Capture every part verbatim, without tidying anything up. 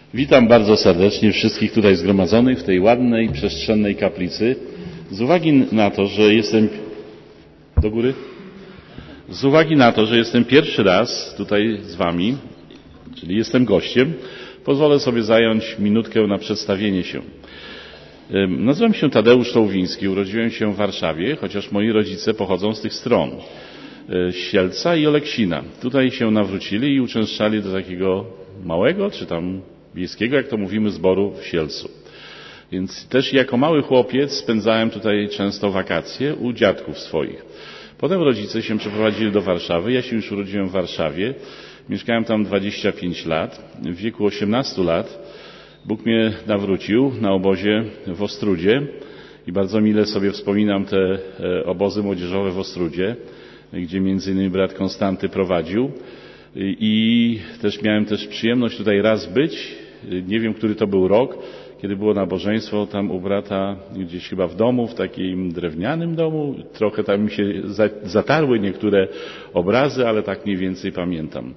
Witam bardzo serdecznie wszystkich tutaj zgromadzonych w tej ładnej, przestrzennej kaplicy. Z uwagi na to, że jestem... Do góry? Z uwagi na to, że jestem pierwszy raz tutaj z Wami, czyli jestem gościem, pozwolę sobie zająć minutkę na przedstawienie się. Nazywam się Tadeusz Tołwiński, urodziłem się w Warszawie, chociaż moi rodzice pochodzą z tych stron. Sielca i Oleksina. Tutaj się nawrócili i uczęszczali do takiego małego, czy tam wiejskiego, jak to mówimy, zboru w Sielcu. Więc też jako mały chłopiec spędzałem tutaj często wakacje u dziadków swoich. Potem rodzice się przeprowadzili do Warszawy. Ja się już urodziłem w Warszawie. Mieszkałem tam dwadzieścia pięć lat. W wieku osiemnastu lat Bóg mnie nawrócił na obozie w Ostrudzie i bardzo mile sobie wspominam te obozy młodzieżowe w Ostrudzie, gdzie między innymi brat Konstanty prowadził. I też miałem też przyjemność tutaj raz być. Nie wiem, który to był rok, kiedy było nabożeństwo tam u brata gdzieś chyba w domu, w takim drewnianym domu. Trochę tam mi się zatarły niektóre obrazy, ale tak mniej więcej pamiętam.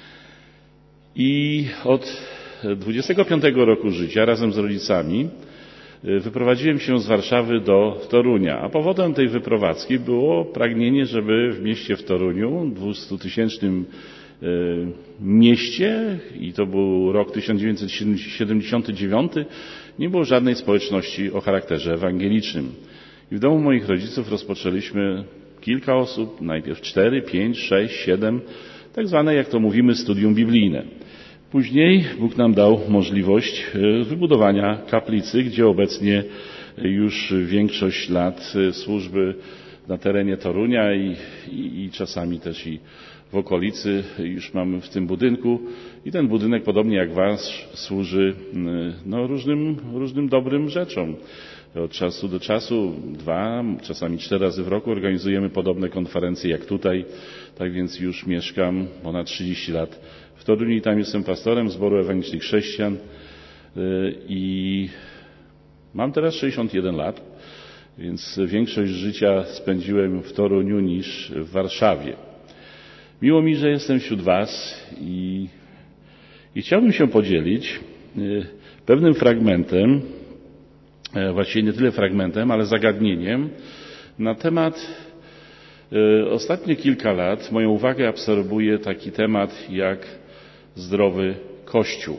I od dwudziestego piątego roku życia razem z rodzicami wyprowadziłem się z Warszawy do Torunia, a powodem tej wyprowadzki było pragnienie, żeby w mieście w Toruniu, dwustutysięcznym mieście, i to był rok tysiąc dziewięćset siedemdziesiąty dziewiąty, nie było żadnej społeczności o charakterze ewangelicznym. I w domu moich rodziców rozpoczęliśmy kilka osób, najpierw cztery, pięć, sześć, siedem, tak zwane, jak to mówimy, studium biblijne. Później Bóg nam dał możliwość wybudowania kaplicy, gdzie obecnie już większość lat służby na terenie Torunia i, i, i czasami też i w okolicy już mamy w tym budynku. I ten budynek, podobnie jak Wasz, służy no, różnym, różnym dobrym rzeczom. Od czasu do czasu, dwa, czasami cztery razy w roku organizujemy podobne konferencje jak tutaj. Tak więc już mieszkam ponad trzydzieści lat w Toruniu i tam jestem pastorem zboru ewangelicznych chrześcijan i mam teraz sześćdziesiąt jeden lat, więc większość życia spędziłem w Toruniu niż w Warszawie. Miło mi, że jestem wśród Was i, i chciałbym się podzielić pewnym fragmentem, właściwie nie tyle fragmentem, ale zagadnieniem na temat. Ostatnie kilka lat moją uwagę absorbuje taki temat jak zdrowy Kościół.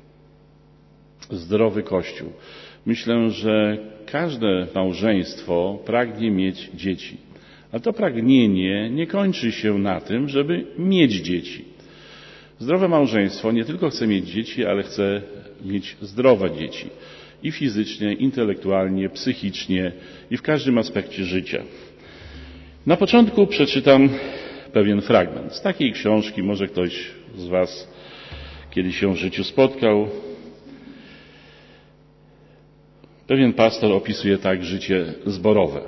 Zdrowy Kościół. Myślę, że każde małżeństwo pragnie mieć dzieci. A to pragnienie nie kończy się na tym, żeby mieć dzieci. Zdrowe małżeństwo nie tylko chce mieć dzieci, ale chce mieć zdrowe dzieci. I fizycznie, intelektualnie, psychicznie i w każdym aspekcie życia. Na początku przeczytam pewien fragment z takiej książki, może ktoś z Was kiedyś się w życiu spotkał. Pewien pastor opisuje tak życie zborowe.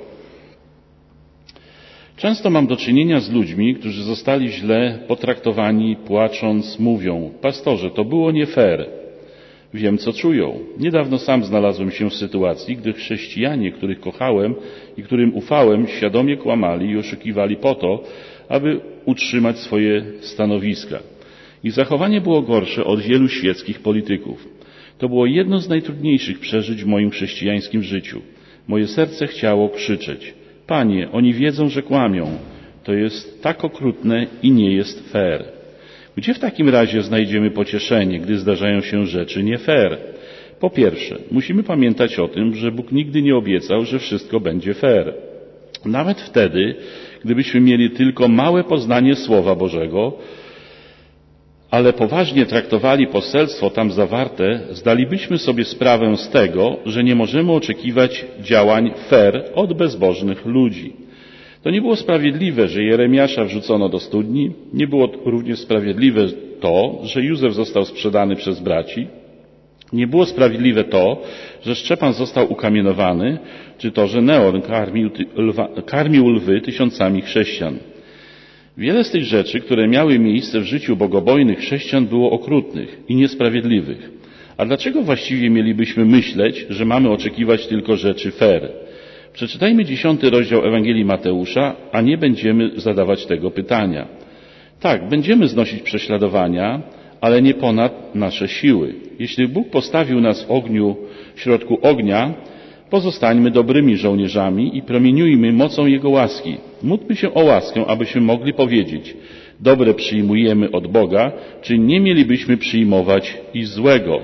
Często mam do czynienia z ludźmi, którzy zostali źle potraktowani, płacząc, mówią: pastorze, to było nie fair. Wiem, co czują. Niedawno sam znalazłem się w sytuacji, gdy chrześcijanie, których kochałem i którym ufałem, świadomie kłamali i oszukiwali po to, aby utrzymać swoje stanowiska. Ich zachowanie było gorsze od wielu świeckich polityków. To było jedno z najtrudniejszych przeżyć w moim chrześcijańskim życiu. Moje serce chciało krzyczeć: Panie, oni wiedzą, że kłamią. To jest tak okrutne i nie jest fair. Gdzie w takim razie znajdziemy pocieszenie, gdy zdarzają się rzeczy nie fair? Po pierwsze, musimy pamiętać o tym, że Bóg nigdy nie obiecał, że wszystko będzie fair. Nawet wtedy, gdybyśmy mieli tylko małe poznanie Słowa Bożego, ale poważnie traktowali poselstwo tam zawarte, zdalibyśmy sobie sprawę z tego, że nie możemy oczekiwać działań fair od bezbożnych ludzi. To nie było sprawiedliwe, że Jeremiasza wrzucono do studni, nie było również sprawiedliwe to, że Józef został sprzedany przez braci, nie było sprawiedliwe to, że Szczepan został ukamienowany, czy to, że Neon karmił, lwa, karmił lwy tysiącami chrześcijan. Wiele z tych rzeczy, które miały miejsce w życiu bogobojnych chrześcijan, było okrutnych i niesprawiedliwych. A dlaczego właściwie mielibyśmy myśleć, że mamy oczekiwać tylko rzeczy fair? Przeczytajmy dziesiąty rozdział Ewangelii Mateusza, a nie będziemy zadawać tego pytania. Tak, będziemy znosić prześladowania, ale nie ponad nasze siły. jeśli Bóg postawił nas w ogniu, w środku ognia, pozostańmy dobrymi żołnierzami i promieniujmy mocą Jego łaski. Módlmy się o łaskę, abyśmy mogli powiedzieć: dobre przyjmujemy od Boga, czy nie mielibyśmy przyjmować i złego.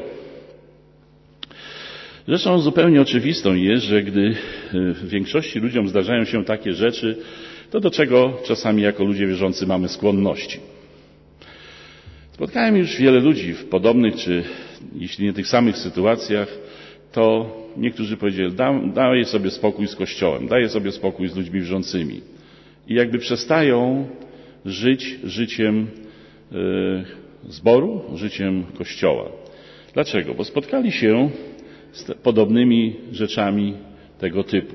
Rzeczą zupełnie oczywistą jest, że gdy w większości ludziom zdarzają się takie rzeczy, to do czego czasami jako ludzie wierzący mamy skłonności. Spotkałem już wiele ludzi w podobnych, czy jeśli nie tych samych sytuacjach, to niektórzy powiedzieli: daję sobie spokój z Kościołem, daję sobie spokój z ludźmi wierzącymi. I jakby przestają żyć życiem zboru, życiem Kościoła. Dlaczego? Bo spotkali się z podobnymi rzeczami tego typu.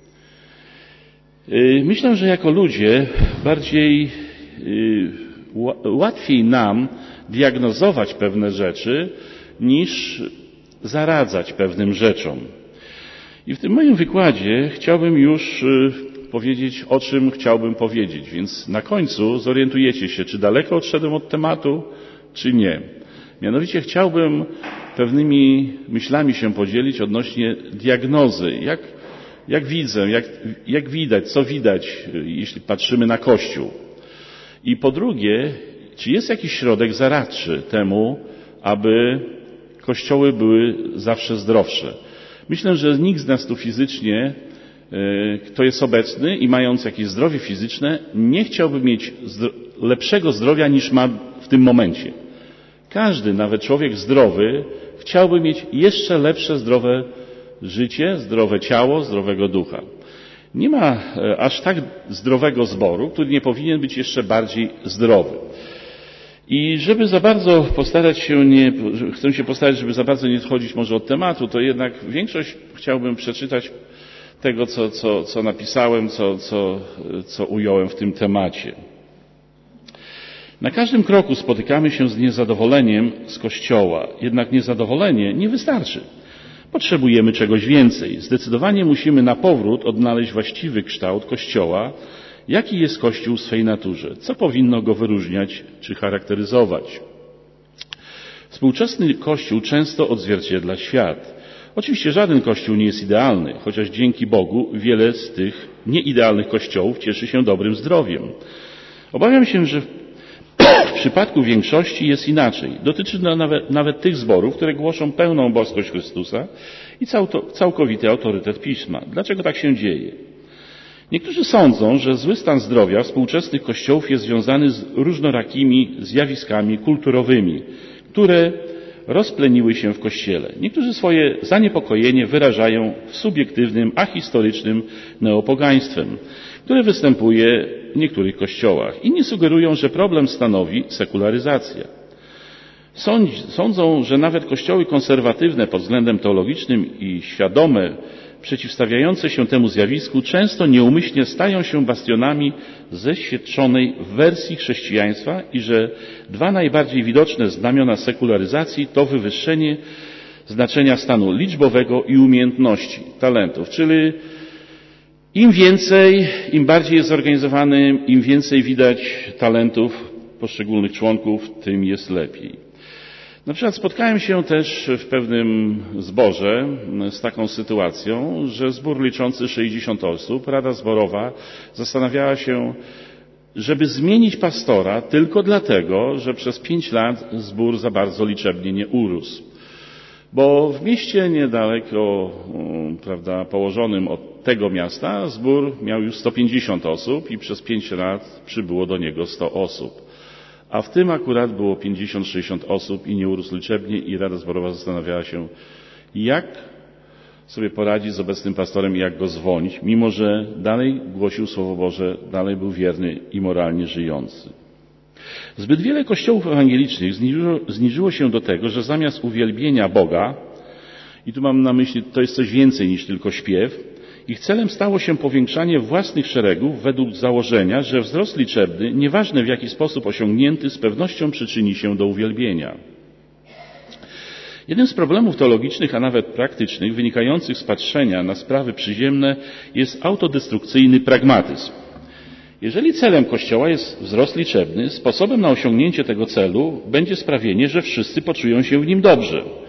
Myślę, że jako ludzie bardziej łatwiej nam diagnozować pewne rzeczy niż zaradzać pewnym rzeczom. I w tym moim wykładzie chciałbym już powiedzieć, o czym chciałbym powiedzieć, więc na końcu zorientujecie się, czy daleko odszedłem od tematu, czy nie. Mianowicie chciałbym pewnymi myślami się podzielić odnośnie diagnozy, jak, jak widzę, jak, jak widać, co widać, jeśli patrzymy na Kościół. I po drugie, czy jest jakiś środek zaradczy temu, aby kościoły były zawsze zdrowsze. Myślę, że nikt z nas tu fizycznie, kto jest obecny i mając jakieś zdrowie fizyczne, nie chciałby mieć lepszego zdrowia niż ma w tym momencie. Każdy, nawet człowiek zdrowy, chciałby mieć jeszcze lepsze, zdrowe życie, zdrowe ciało, zdrowego ducha. Nie ma aż tak zdrowego zboru, który nie powinien być jeszcze bardziej zdrowy. I żeby za bardzo postarać się nie, chcę się postarać, żeby za bardzo nie odchodzić może od tematu, to jednak większość chciałbym przeczytać tego, co, co, co napisałem, co, co, co ująłem w tym temacie. Na każdym kroku spotykamy się z niezadowoleniem z Kościoła, jednak niezadowolenie nie wystarczy. Potrzebujemy czegoś więcej. Zdecydowanie musimy na powrót odnaleźć właściwy kształt Kościoła, jaki jest Kościół w swej naturze, co powinno go wyróżniać czy charakteryzować. Współczesny Kościół często odzwierciedla świat. Oczywiście żaden Kościół nie jest idealny, chociaż dzięki Bogu wiele z tych nieidealnych kościołów cieszy się dobrym zdrowiem. Obawiam się, że w przypadku większości jest inaczej. Dotyczy to nawet, nawet tych zborów, które głoszą pełną boskość Chrystusa i całkowity autorytet Pisma. Dlaczego tak się dzieje? Niektórzy sądzą, że zły stan zdrowia współczesnych kościołów jest związany z różnorakimi zjawiskami kulturowymi, które rozpleniły się w Kościele. Niektórzy swoje zaniepokojenie wyrażają w subiektywnym, ahistorycznym neopogaństwem, które występuje w niektórych kościołach. Inni sugerują, że problem stanowi sekularyzacja. Sądzą, że nawet kościoły konserwatywne pod względem teologicznym i świadome, przeciwstawiające się temu zjawisku, często nieumyślnie stają się bastionami zeświadczonej wersji chrześcijaństwa i że dwa najbardziej widoczne znamiona sekularyzacji to wywyższenie znaczenia stanu liczbowego i umiejętności, talentów, czyli im więcej, im bardziej jest zorganizowany, im więcej widać talentów poszczególnych członków, tym jest lepiej. Na przykład spotkałem się też w pewnym zborze z taką sytuacją, że zbór liczący sześćdziesiąt osób, Rada Zborowa zastanawiała się, żeby zmienić pastora tylko dlatego, że przez pięć lat zbór za bardzo liczebnie nie urósł. Bo w mieście niedaleko, prawda, położonym od tego miasta zbór miał już sto pięćdziesiąt osób i przez pięć lat przybyło do niego sto osób. A w tym akurat było pięćdziesiąt sześćdziesiąt osób i nie urósł liczebnie i Rada Zborowa zastanawiała się, jak sobie poradzić z obecnym pastorem i jak go zwolnić, mimo że dalej głosił Słowo Boże, dalej był wierny i moralnie żyjący. Zbyt wiele kościołów ewangelicznych zniżyło, zniżyło się do tego, że zamiast uwielbienia Boga, i tu mam na myśli, to jest coś więcej niż tylko śpiew, ich celem stało się powiększanie własnych szeregów według założenia, że wzrost liczebny, nieważne w jaki sposób osiągnięty, z pewnością przyczyni się do uwielbienia. Jednym z problemów teologicznych, a nawet praktycznych, wynikających z patrzenia na sprawy przyziemne, jest autodestrukcyjny pragmatyzm. Jeżeli celem Kościoła jest wzrost liczebny, sposobem na osiągnięcie tego celu będzie sprawienie, że wszyscy poczują się w nim dobrze.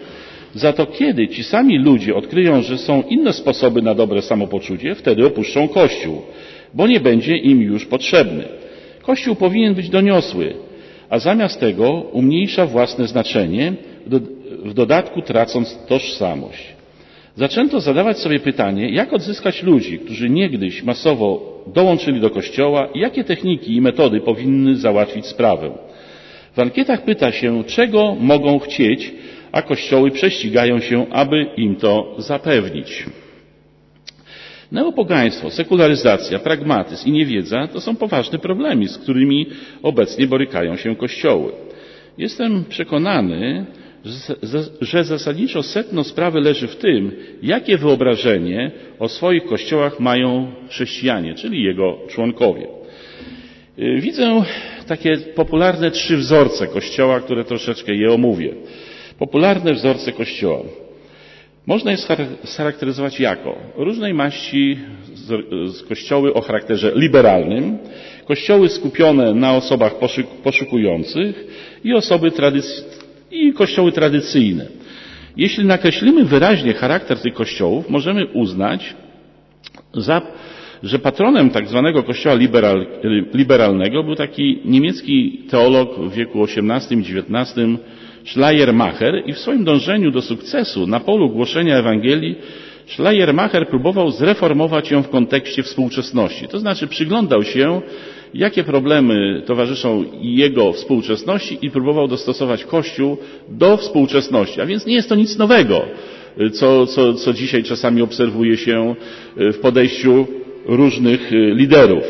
Za to kiedy ci sami ludzie odkryją, że są inne sposoby na dobre samopoczucie, wtedy opuszczą Kościół, bo nie będzie im już potrzebny. Kościół powinien być doniosły, a zamiast tego umniejsza własne znaczenie, w dodatku tracąc tożsamość. Zaczęto zadawać sobie pytanie, jak odzyskać ludzi, którzy niegdyś masowo dołączyli do Kościoła i jakie techniki i metody powinny załatwić sprawę. W ankietach pyta się, czego mogą chcieć, a kościoły prześcigają się, aby im to zapewnić. Neopogaństwo, sekularyzacja, pragmatyzm i niewiedza to są poważne problemy, z którymi obecnie borykają się kościoły. Jestem przekonany, że zasadniczo sedno sprawy leży w tym, jakie wyobrażenie o swoich kościołach mają chrześcijanie, czyli jego członkowie. Widzę takie popularne trzy wzorce Kościoła, które troszeczkę je omówię. Popularne wzorce Kościoła. Można je scharakteryzować jako różnej maści kościoły o charakterze liberalnym, kościoły skupione na osobach poszukujących i osoby tradyc- i kościoły tradycyjne. Jeśli nakreślimy wyraźnie charakter tych kościołów, możemy uznać, za, że patronem tak zwanego kościoła liberal, liberalnego był taki niemiecki teolog w wieku osiemnastym i dziewiętnastym Schleiermacher i w swoim dążeniu do sukcesu na polu głoszenia Ewangelii Schleiermacher próbował zreformować ją w kontekście współczesności. To znaczy przyglądał się, jakie problemy towarzyszą jego współczesności i próbował dostosować Kościół do współczesności. A więc nie jest to nic nowego, co, co, co dzisiaj czasami obserwuje się w podejściu różnych liderów.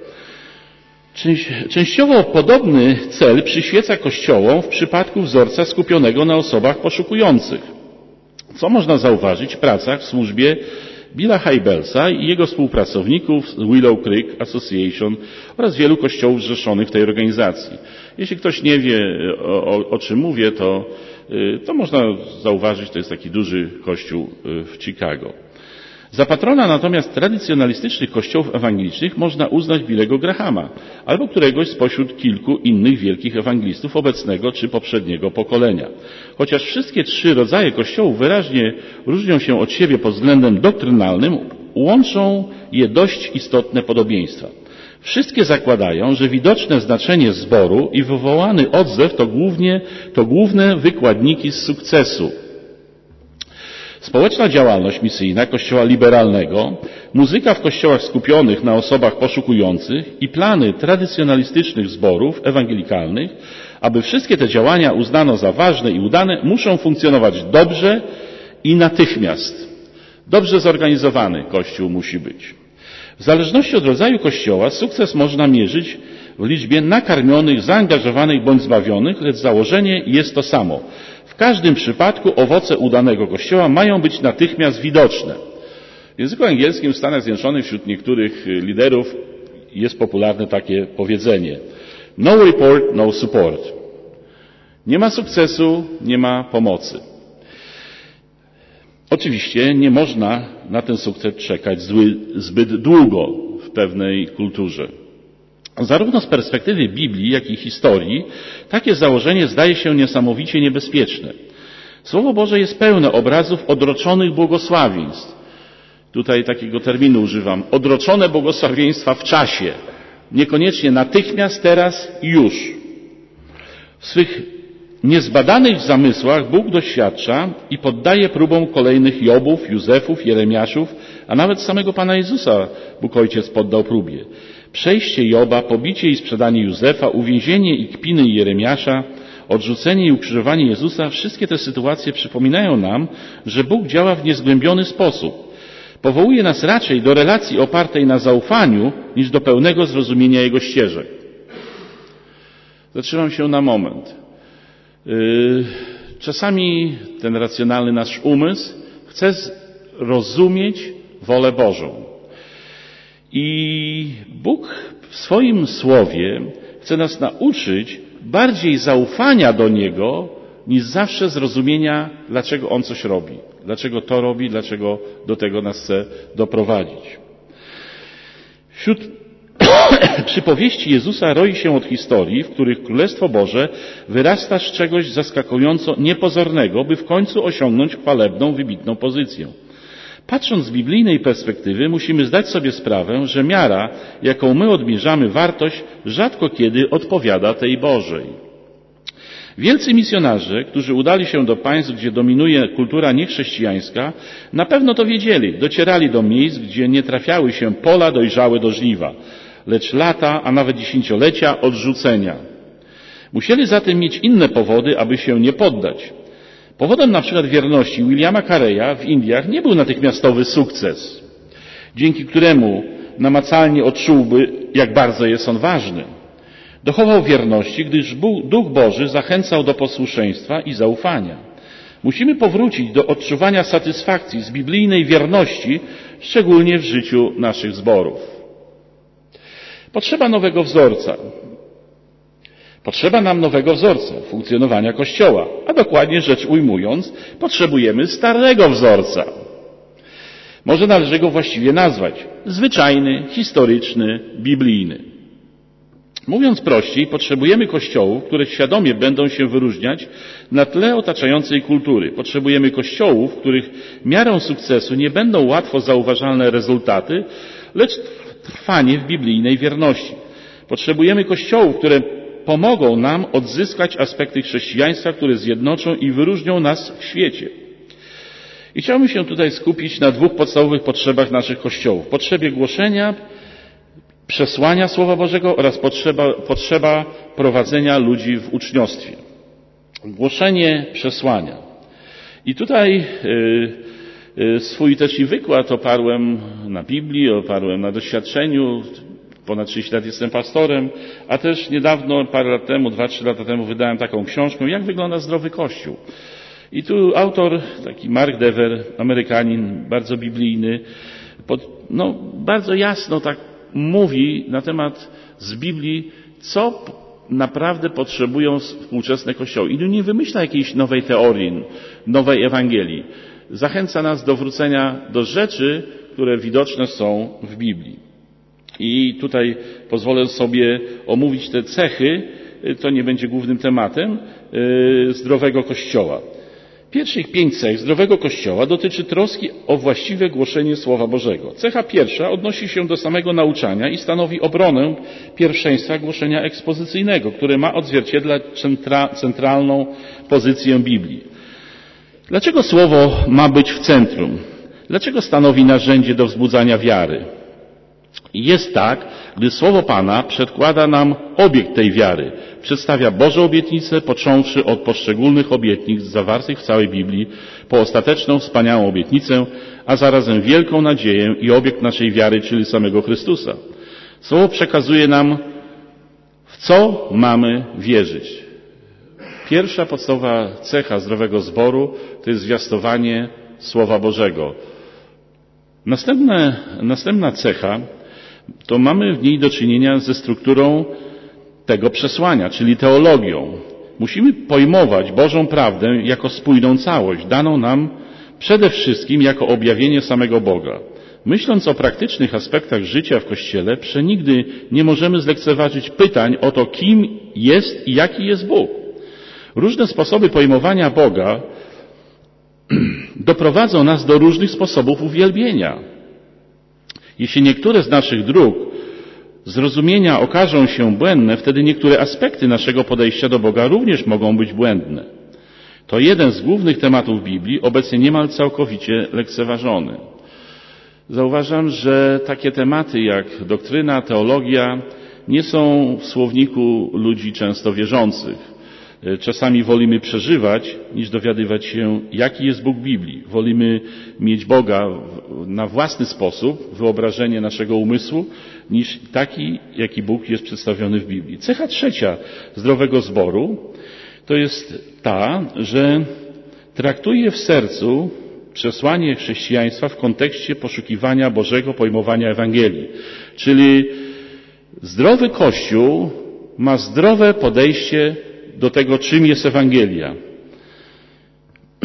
Częściowo podobny cel przyświeca Kościołom w przypadku wzorca skupionego na osobach poszukujących, co można zauważyć w pracach w służbie Billa Hybelsa i jego współpracowników z Willow Creek Association oraz wielu kościołów zrzeszonych w tej organizacji. Jeśli ktoś nie wie, o, o, o czym mówię, to, to można zauważyć, to jest taki duży kościół w Chicago. Za patrona natomiast tradycjonalistycznych kościołów ewangelicznych można uznać Billego Grahama albo któregoś spośród kilku innych wielkich ewangelistów obecnego czy poprzedniego pokolenia. Chociaż wszystkie trzy rodzaje kościołów wyraźnie różnią się od siebie pod względem doktrynalnym, łączą je dość istotne podobieństwa. Wszystkie zakładają, że widoczne znaczenie zboru i wywołany odzew to, głównie, to główne wykładniki z sukcesu. Społeczna działalność misyjna Kościoła liberalnego, muzyka w kościołach skupionych na osobach poszukujących i plany tradycjonalistycznych zborów ewangelikalnych, aby wszystkie te działania uznano za ważne i udane, muszą funkcjonować dobrze i natychmiast. Dobrze zorganizowany Kościół musi być. W zależności od rodzaju kościoła sukces można mierzyć w liczbie nakarmionych, zaangażowanych bądź zbawionych, lecz założenie jest to samo. W każdym przypadku owoce udanego Kościoła mają być natychmiast widoczne. W języku angielskim w Stanach Zjednoczonych wśród niektórych liderów jest popularne takie powiedzenie: no report, no support. Nie ma sukcesu, nie ma pomocy. Oczywiście nie można na ten sukces czekać zbyt długo w pewnej kulturze. Zarówno z perspektywy Biblii, jak i historii, takie założenie zdaje się niesamowicie niebezpieczne. Słowo Boże jest pełne obrazów odroczonych błogosławieństw. Tutaj takiego terminu używam. Odroczone błogosławieństwa w czasie. Niekoniecznie natychmiast, teraz i już. W swych niezbadanych zamysłach Bóg doświadcza i poddaje próbom kolejnych Jobów, Józefów, Jeremiaszów, a nawet samego Pana Jezusa Bóg Ojciec poddał próbie. Przejście Joba, pobicie i sprzedanie Józefa, uwięzienie i kpiny Jeremiasza, odrzucenie i ukrzyżowanie Jezusa, wszystkie te sytuacje przypominają nam, że Bóg działa w niezgłębiony sposób. Powołuje nas raczej do relacji opartej na zaufaniu, niż do pełnego zrozumienia Jego ścieżek. Zatrzymam się na moment. Czasami ten racjonalny nasz umysł chce rozumieć wolę Bożą. I Bóg w swoim słowie chce nas nauczyć bardziej zaufania do Niego, niż zawsze zrozumienia, dlaczego On coś robi. Dlaczego to robi, dlaczego do tego nas chce doprowadzić. Wśród Przypowieści Jezusa roi się od historii, w których Królestwo Boże wyrasta z czegoś zaskakująco niepozornego, by w końcu osiągnąć chwalebną, wybitną pozycję. Patrząc z biblijnej perspektywy, musimy zdać sobie sprawę, że miara, jaką my odmierzamy wartość, rzadko kiedy odpowiada tej Bożej. Wielcy misjonarze, którzy udali się do państw, gdzie dominuje kultura niechrześcijańska, na pewno to wiedzieli. Docierali do miejsc, gdzie nie trafiały się pola dojrzałe do żniwa, lecz lata, a nawet dziesięciolecia odrzucenia. Musieli zatem mieć inne powody, aby się nie poddać. Powodem na przykład wierności Williama Careya w Indiach nie był natychmiastowy sukces, dzięki któremu namacalnie odczułby, jak bardzo jest on ważny. Dochował wierności, gdyż Duch Boży zachęcał do posłuszeństwa i zaufania. Musimy powrócić do odczuwania satysfakcji z biblijnej wierności, szczególnie w życiu naszych zborów. Potrzeba nowego wzorca. Potrzeba nam nowego wzorca funkcjonowania Kościoła, a dokładnie rzecz ujmując, potrzebujemy starego wzorca. Może należy go właściwie nazwać zwyczajny, historyczny, biblijny. Mówiąc prościej, potrzebujemy kościołów, które świadomie będą się wyróżniać na tle otaczającej kultury. Potrzebujemy kościołów, w których miarą sukcesu nie będą łatwo zauważalne rezultaty, lecz trwanie w biblijnej wierności. Potrzebujemy kościołów, które pomogą nam odzyskać aspekty chrześcijaństwa, które zjednoczą i wyróżnią nas w świecie. I chciałbym się tutaj skupić na dwóch podstawowych potrzebach naszych kościołów. Potrzebie głoszenia, przesłania Słowa Bożego oraz potrzeba, potrzeba prowadzenia ludzi w uczniostwie. Głoszenie przesłania. I tutaj y, y, swój też i wykład oparłem na Biblii, oparłem na doświadczeniu. Ponad trzydzieści lat jestem pastorem, a też niedawno, parę lat temu, dwa, trzy lata temu wydałem taką książkę, jak wygląda zdrowy Kościół. I tu autor, taki Mark Dever, Amerykanin, bardzo biblijny, pod, no, bardzo jasno tak mówi na temat z Biblii, co naprawdę potrzebują współczesne kościoły. I nie wymyśla jakiejś nowej teorii, nowej Ewangelii. Zachęca nas do wrócenia do rzeczy, które widoczne są w Biblii. I tutaj pozwolę sobie omówić te cechy, to nie będzie głównym tematem, zdrowego Kościoła. Pierwszych pięć cech zdrowego Kościoła dotyczy troski o właściwe głoszenie Słowa Bożego. Cecha pierwsza odnosi się do samego nauczania i stanowi obronę pierwszeństwa głoszenia ekspozycyjnego, które ma odzwierciedlać centra, centralną pozycję Biblii. Dlaczego Słowo ma być w centrum? Dlaczego stanowi narzędzie do wzbudzania wiary? Jest tak, gdy Słowo Pana przedkłada nam obiekt tej wiary. Przedstawia Boże obietnice, począwszy od poszczególnych obietnic zawartych w całej Biblii, po ostateczną, wspaniałą obietnicę, a zarazem wielką nadzieję i obiekt naszej wiary, czyli samego Chrystusa. Słowo przekazuje nam, w co mamy wierzyć. Pierwsza podstawowa cecha zdrowego zboru to jest zwiastowanie Słowa Bożego. Następne, następna cecha to mamy w niej do czynienia ze strukturą tego przesłania, czyli teologią. Musimy pojmować Bożą prawdę jako spójną całość, daną nam przede wszystkim jako objawienie samego Boga. Myśląc o praktycznych aspektach życia w Kościele, przenigdy nie możemy zlekceważyć pytań o to, kim jest i jaki jest Bóg. Różne sposoby pojmowania Boga doprowadzą nas do różnych sposobów uwielbienia. Jeśli niektóre z naszych dróg zrozumienia okażą się błędne, wtedy niektóre aspekty naszego podejścia do Boga również mogą być błędne. To jeden z głównych tematów Biblii, obecnie niemal całkowicie lekceważony. Zauważam, że takie tematy jak doktryna, teologia nie są w słowniku ludzi często wierzących. Czasami wolimy przeżywać, niż dowiadywać się, jaki jest Bóg Biblii. Wolimy mieć Boga na własny sposób, wyobrażenie naszego umysłu, niż taki, jaki Bóg jest przedstawiony w Biblii. Cecha trzecia zdrowego zboru to jest ta, że traktuje w sercu przesłanie chrześcijaństwa w kontekście poszukiwania Bożego pojmowania Ewangelii. Czyli zdrowy Kościół ma zdrowe podejście do tego, czym jest Ewangelia.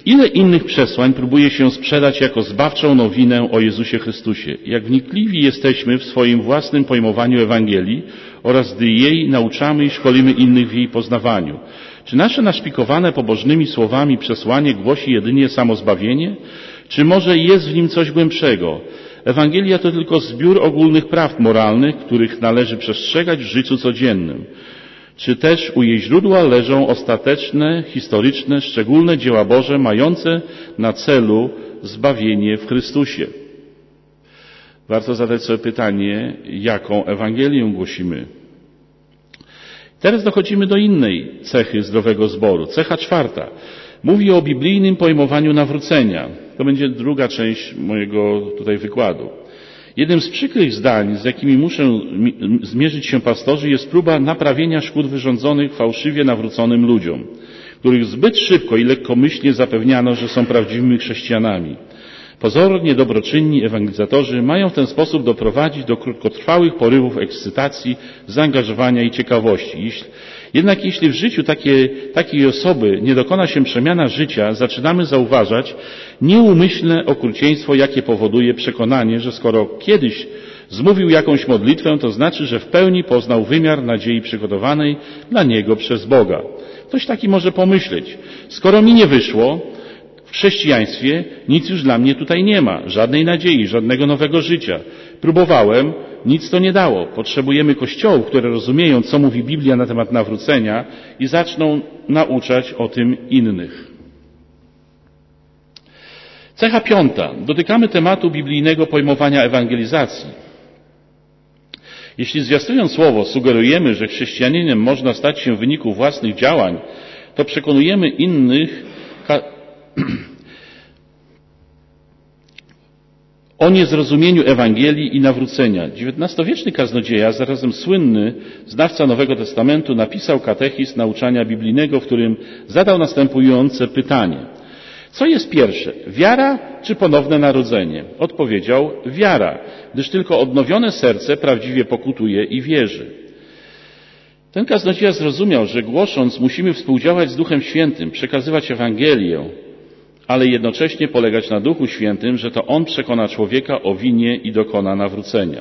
Ile innych przesłań próbuje się sprzedać jako zbawczą nowinę o Jezusie Chrystusie? Jak wnikliwi jesteśmy w swoim własnym pojmowaniu Ewangelii oraz gdy jej nauczamy i szkolimy innych w jej poznawaniu? Czy nasze naszpikowane pobożnymi słowami przesłanie głosi jedynie samozbawienie? Czy może jest w nim coś głębszego? Ewangelia to tylko zbiór ogólnych praw moralnych, których należy przestrzegać w życiu codziennym. Czy też u jej źródła leżą ostateczne, historyczne, szczególne dzieła Boże mające na celu zbawienie w Chrystusie? Warto zadać sobie pytanie, jaką Ewangelię głosimy. Teraz dochodzimy do innej cechy zdrowego zboru. Cecha czwarta. Mówi o biblijnym pojmowaniu nawrócenia. To będzie druga część mojego tutaj wykładu. Jednym z przykrych zdań, z jakimi muszą zmierzyć się pastorzy, jest próba naprawienia szkód wyrządzonych fałszywie nawróconym ludziom, których zbyt szybko i lekkomyślnie zapewniano, że są prawdziwymi chrześcijanami. Pozornie dobroczynni ewangelizacatorzy mają w ten sposób doprowadzić do krótkotrwałych porywów ekscytacji, zaangażowania i ciekawości. Jeśli, jednak jeśli w życiu takie, takiej osoby nie dokona się przemiana życia, zaczynamy zauważać nieumyślne okrucieństwo, jakie powoduje przekonanie, że skoro kiedyś zmówił jakąś modlitwę, to znaczy, że w pełni poznał wymiar nadziei przygotowanej dla niego przez Boga. Ktoś taki może pomyśleć, skoro mi nie wyszło, w chrześcijaństwie nic już dla mnie tutaj nie ma, żadnej nadziei, żadnego nowego życia. Próbowałem, nic to nie dało. Potrzebujemy kościołów, które rozumieją, co mówi Biblia na temat nawrócenia i zaczną nauczać o tym innych. Cecha piąta. Dotykamy tematu biblijnego pojmowania ewangelizacji. Jeśli zwiastując słowo sugerujemy, że chrześcijaninem można stać się w wyniku własnych działań, to przekonujemy innych o niezrozumieniu Ewangelii i nawrócenia. dziewiętnastowieczny kaznodzieja, zarazem słynny znawca Nowego Testamentu, napisał katechizm nauczania biblijnego, w którym zadał następujące pytanie. Co jest pierwsze, wiara czy ponowne narodzenie? Odpowiedział, wiara, gdyż tylko odnowione serce prawdziwie pokutuje i wierzy. Ten kaznodzieja zrozumiał, że głosząc musimy współdziałać z Duchem Świętym, przekazywać Ewangelię, ale jednocześnie polegać na Duchu Świętym, że to On przekona człowieka o winie i dokona nawrócenia.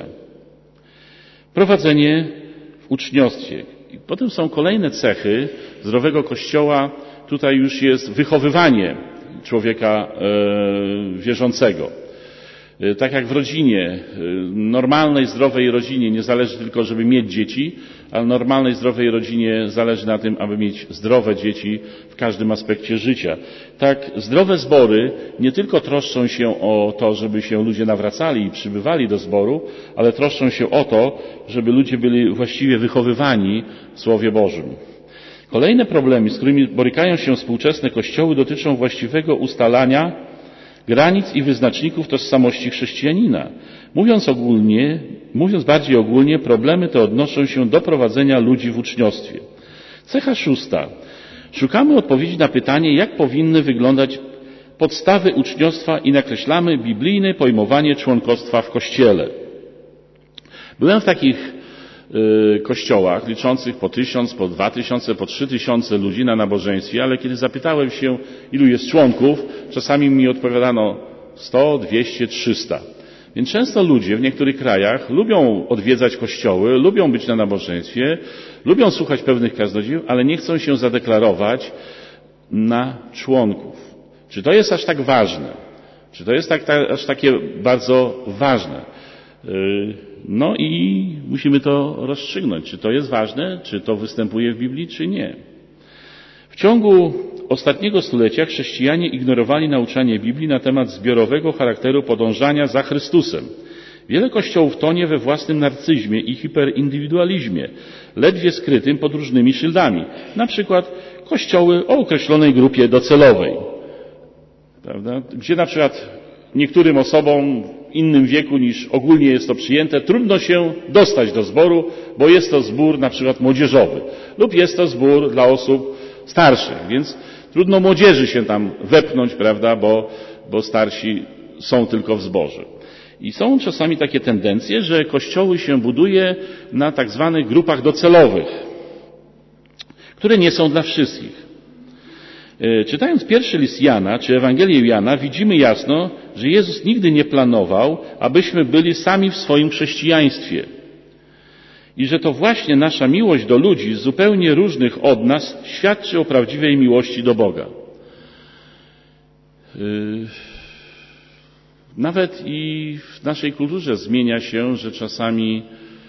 Prowadzenie w uczniostwie. I potem są kolejne cechy zdrowego Kościoła. Tutaj już jest wychowywanie człowieka e, wierzącego. E, tak jak w rodzinie, e, normalnej, zdrowej rodzinie nie zależy tylko, żeby mieć dzieci, ale normalnej, zdrowej rodzinie zależy na tym, aby mieć zdrowe dzieci w każdym aspekcie życia. Tak, zdrowe zbory nie tylko troszczą się o to, żeby się ludzie nawracali i przybywali do zboru, ale troszczą się o to, żeby ludzie byli właściwie wychowywani w Słowie Bożym. Kolejne problemy, z którymi borykają się współczesne kościoły, dotyczą właściwego ustalania granic i wyznaczników tożsamości chrześcijanina. Mówiąc ogólnie, mówiąc bardziej ogólnie, problemy te odnoszą się do prowadzenia ludzi w uczniostwie. Cecha szósta. Szukamy odpowiedzi na pytanie, jak powinny wyglądać podstawy uczniostwa i nakreślamy biblijne pojmowanie członkostwa w Kościele. Byłem w takich y, kościołach liczących po tysiąc, po dwa tysiące, po trzy tysiące ludzi na nabożeństwie, ale kiedy zapytałem się, ilu jest członków, czasami mi odpowiadano sto, dwieście, trzysta. Więc często ludzie w niektórych krajach lubią odwiedzać kościoły, lubią być na nabożeństwie, lubią słuchać pewnych kaznodziejów, ale nie chcą się zadeklarować na członków. Czy to jest aż tak ważne? Czy to jest tak, tak, aż takie bardzo ważne? No i musimy to rozstrzygnąć. Czy to jest ważne? Czy to występuje w Biblii, czy nie? W ciągu ostatniego stulecia chrześcijanie ignorowali nauczanie Biblii na temat zbiorowego charakteru podążania za Chrystusem. Wiele kościołów tonie we własnym narcyzmie i hiperindywidualizmie, ledwie skrytym pod różnymi szyldami. Na przykład kościoły o określonej grupie docelowej, prawda? Gdzie na przykład niektórym osobom w innym wieku niż ogólnie jest to przyjęte, trudno się dostać do zboru, bo jest to zbór na przykład młodzieżowy lub jest to zbór dla osób starszych, więc trudno młodzieży się tam wepchnąć, prawda, bo, bo starsi są tylko w zborze. I są czasami takie tendencje, że kościoły się buduje na tak zwanych grupach docelowych, które nie są dla wszystkich. Czytając pierwszy list Jana, czy Ewangelię Jana, widzimy jasno, że Jezus nigdy nie planował, abyśmy byli sami w swoim chrześcijaństwie. I że to właśnie nasza miłość do ludzi zupełnie różnych od nas świadczy o prawdziwej miłości do Boga. Nawet i w naszej kulturze zmienia się, że czasami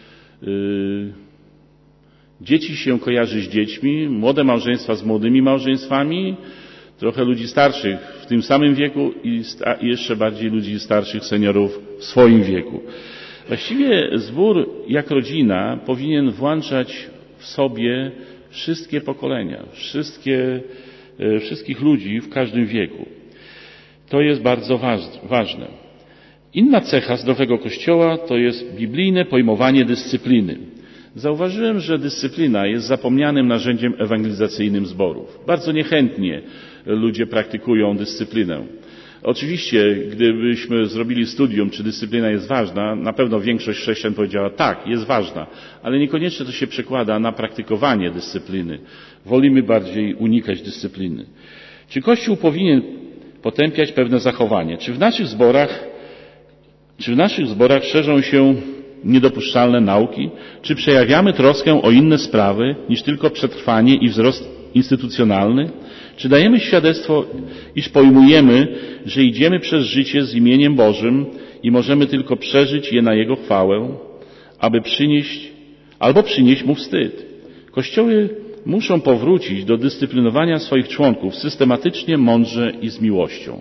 dzieci się kojarzy z dziećmi, młode małżeństwa z młodymi małżeństwami, trochę ludzi starszych w tym samym wieku i jeszcze bardziej ludzi starszych, seniorów w swoim wieku. Właściwie zbór, jak rodzina, powinien włączać w sobie wszystkie pokolenia, wszystkie, wszystkich ludzi w każdym wieku. To jest bardzo ważne. Inna cecha zdrowego Kościoła to jest biblijne pojmowanie dyscypliny. Zauważyłem, że dyscyplina jest zapomnianym narzędziem ewangelizacyjnym zborów. Bardzo niechętnie ludzie praktykują dyscyplinę. Oczywiście, gdybyśmy zrobili studium, czy dyscyplina jest ważna, na pewno większość chrześcijan powiedziała tak, jest ważna, ale niekoniecznie to się przekłada na praktykowanie dyscypliny. Wolimy bardziej unikać dyscypliny. Czy Kościół powinien potępiać pewne zachowanie? Czy w naszych zborach, czy w naszych zborach szerzą się niedopuszczalne nauki? Czy przejawiamy troskę o inne sprawy niż tylko przetrwanie i wzrost instytucjonalny? Czy dajemy świadectwo, iż pojmujemy, że idziemy przez życie z imieniem Bożym i możemy tylko przeżyć je na Jego chwałę, aby przynieść, albo przynieść Mu wstyd? Kościoły muszą powrócić do dyscyplinowania swoich członków systematycznie, mądrze i z miłością.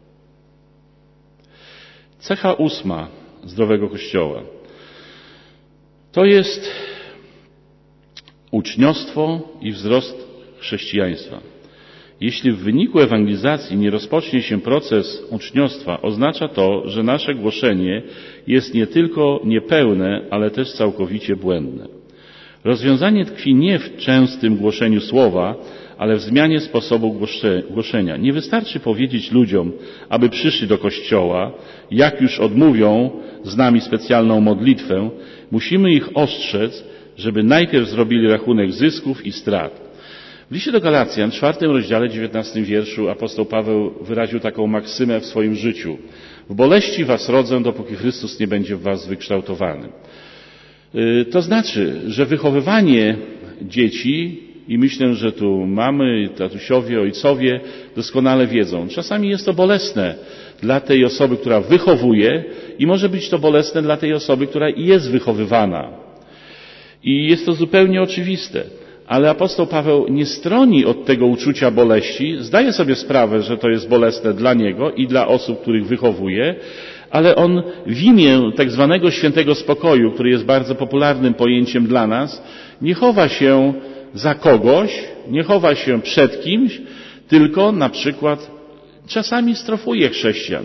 Cecha ósma zdrowego Kościoła to jest uczniostwo i wzrost chrześcijaństwa. Jeśli w wyniku ewangelizacji nie rozpocznie się proces uczniostwa, oznacza to, że nasze głoszenie jest nie tylko niepełne, ale też całkowicie błędne. Rozwiązanie tkwi nie w częstym głoszeniu słowa, ale w zmianie sposobu głoszenia. Nie wystarczy powiedzieć ludziom, aby przyszli do Kościoła, jak już odmówią z nami specjalną modlitwę, musimy ich ostrzec, żeby najpierw zrobili rachunek zysków i strat. W liście do Galacjan, w czwartym rozdziale, dziewiętnastym wierszu, apostoł Paweł wyraził taką maksymę w swoim życiu. W boleści was rodzę, dopóki Chrystus nie będzie w was wykształtowany. To znaczy, że wychowywanie dzieci, i myślę, że tu mamy, tatusiowie, ojcowie doskonale wiedzą, czasami jest to bolesne dla tej osoby, która wychowuje i może być to bolesne dla tej osoby, która jest wychowywana. I jest to zupełnie oczywiste. Ale apostoł Paweł nie stroni od tego uczucia boleści, zdaje sobie sprawę, że to jest bolesne dla niego i dla osób, których wychowuje, ale on w imię tak zwanego świętego spokoju, który jest bardzo popularnym pojęciem dla nas, nie chowa się za kogoś, nie chowa się przed kimś, tylko na przykład czasami strofuje chrześcijan.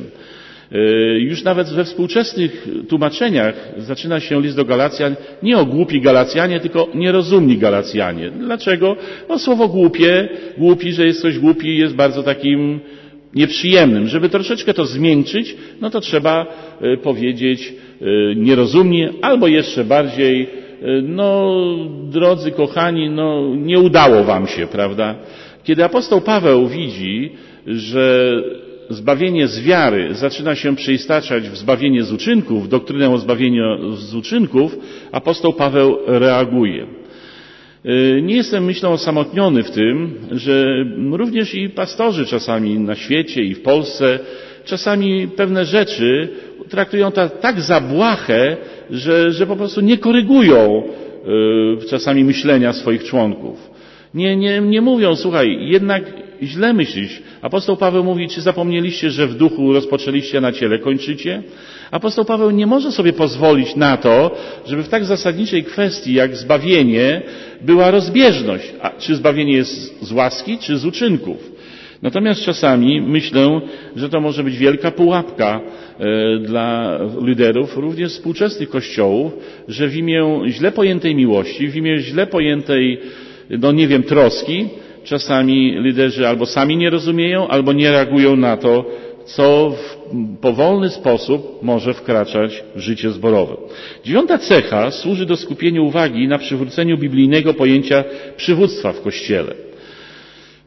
Już nawet we współczesnych tłumaczeniach zaczyna się list do Galacjan nie o głupi Galacjanie, tylko nierozumni Galacjanie. Dlaczego? No słowo głupie, głupi, że jest ktoś głupi, jest bardzo takim nieprzyjemnym. Żeby troszeczkę to zmiękczyć, no to trzeba powiedzieć nierozumnie, albo jeszcze bardziej, no drodzy kochani, no nie udało wam się, prawda? Kiedy apostoł Paweł widzi, że zbawienie z wiary zaczyna się przeistaczać w zbawienie z uczynków, doktrynę o zbawieniu z uczynków, apostoł Paweł reaguje. Nie jestem, myślę, osamotniony w tym, że również i pastorzy czasami na świecie i w Polsce czasami pewne rzeczy traktują tak za błahe, że, że po prostu nie korygują czasami myślenia swoich członków. Nie, nie, nie mówią, słuchaj, jednak źle myślisz. Apostoł Paweł mówi, czy zapomnieliście, że w duchu rozpoczęliście, a na ciele kończycie? Apostoł Paweł nie może sobie pozwolić na to, żeby w tak zasadniczej kwestii jak zbawienie była rozbieżność. A czy zbawienie jest z łaski, czy z uczynków? Natomiast czasami myślę, że to może być wielka pułapka e, dla liderów, również współczesnych kościołów, że w imię źle pojętej miłości, w imię źle pojętej, no nie wiem, troski, czasami liderzy albo sami nie rozumieją, albo nie reagują na to, co w powolny sposób może wkraczać w życie zborowe. Dziewiąta cecha służy do skupienia uwagi na przywróceniu biblijnego pojęcia przywództwa w Kościele.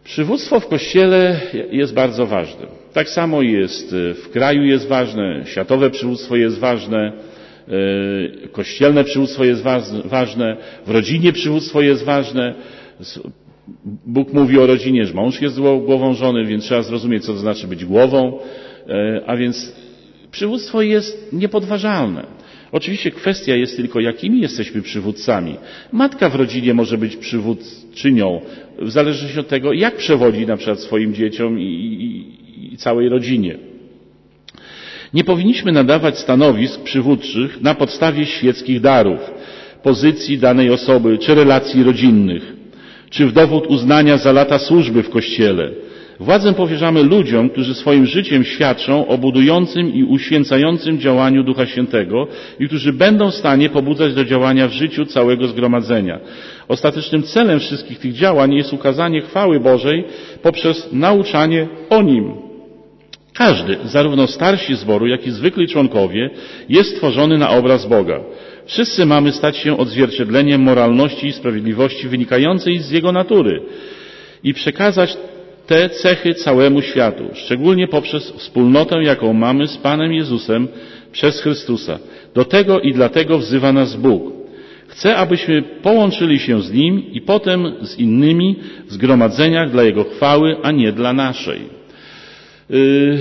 Przywództwo w Kościele jest bardzo ważne. Tak samo jest w kraju, jest ważne, światowe przywództwo jest ważne, kościelne przywództwo jest ważne, w rodzinie przywództwo jest ważne. Bóg mówi o rodzinie, że mąż jest głową żony, więc trzeba zrozumieć, co to znaczy być głową, a więc przywództwo jest niepodważalne. Oczywiście kwestia jest tylko, jakimi jesteśmy przywódcami. Matka w rodzinie może być przywódczynią, w zależności od tego, jak przewodzi na przykład swoim dzieciom i, i, i całej rodzinie. Nie powinniśmy nadawać stanowisk przywódczych na podstawie świeckich darów, pozycji danej osoby czy relacji rodzinnych, czy w dowód uznania za lata służby w Kościele. Władzę powierzamy ludziom, którzy swoim życiem świadczą o budującym i uświęcającym działaniu Ducha Świętego i którzy będą w stanie pobudzać do działania w życiu całego zgromadzenia. Ostatecznym celem wszystkich tych działań jest ukazanie chwały Bożej poprzez nauczanie o Nim. Każdy, zarówno starsi zboru, jak i zwykli członkowie, jest stworzony na obraz Boga. Wszyscy mamy stać się odzwierciedleniem moralności i sprawiedliwości wynikającej z Jego natury i przekazać te cechy całemu światu, szczególnie poprzez wspólnotę, jaką mamy z Panem Jezusem przez Chrystusa. Do tego i dlatego wzywa nas Bóg. Chce, abyśmy połączyli się z Nim i potem z innymi w zgromadzeniach dla Jego chwały, a nie dla naszej. Yy...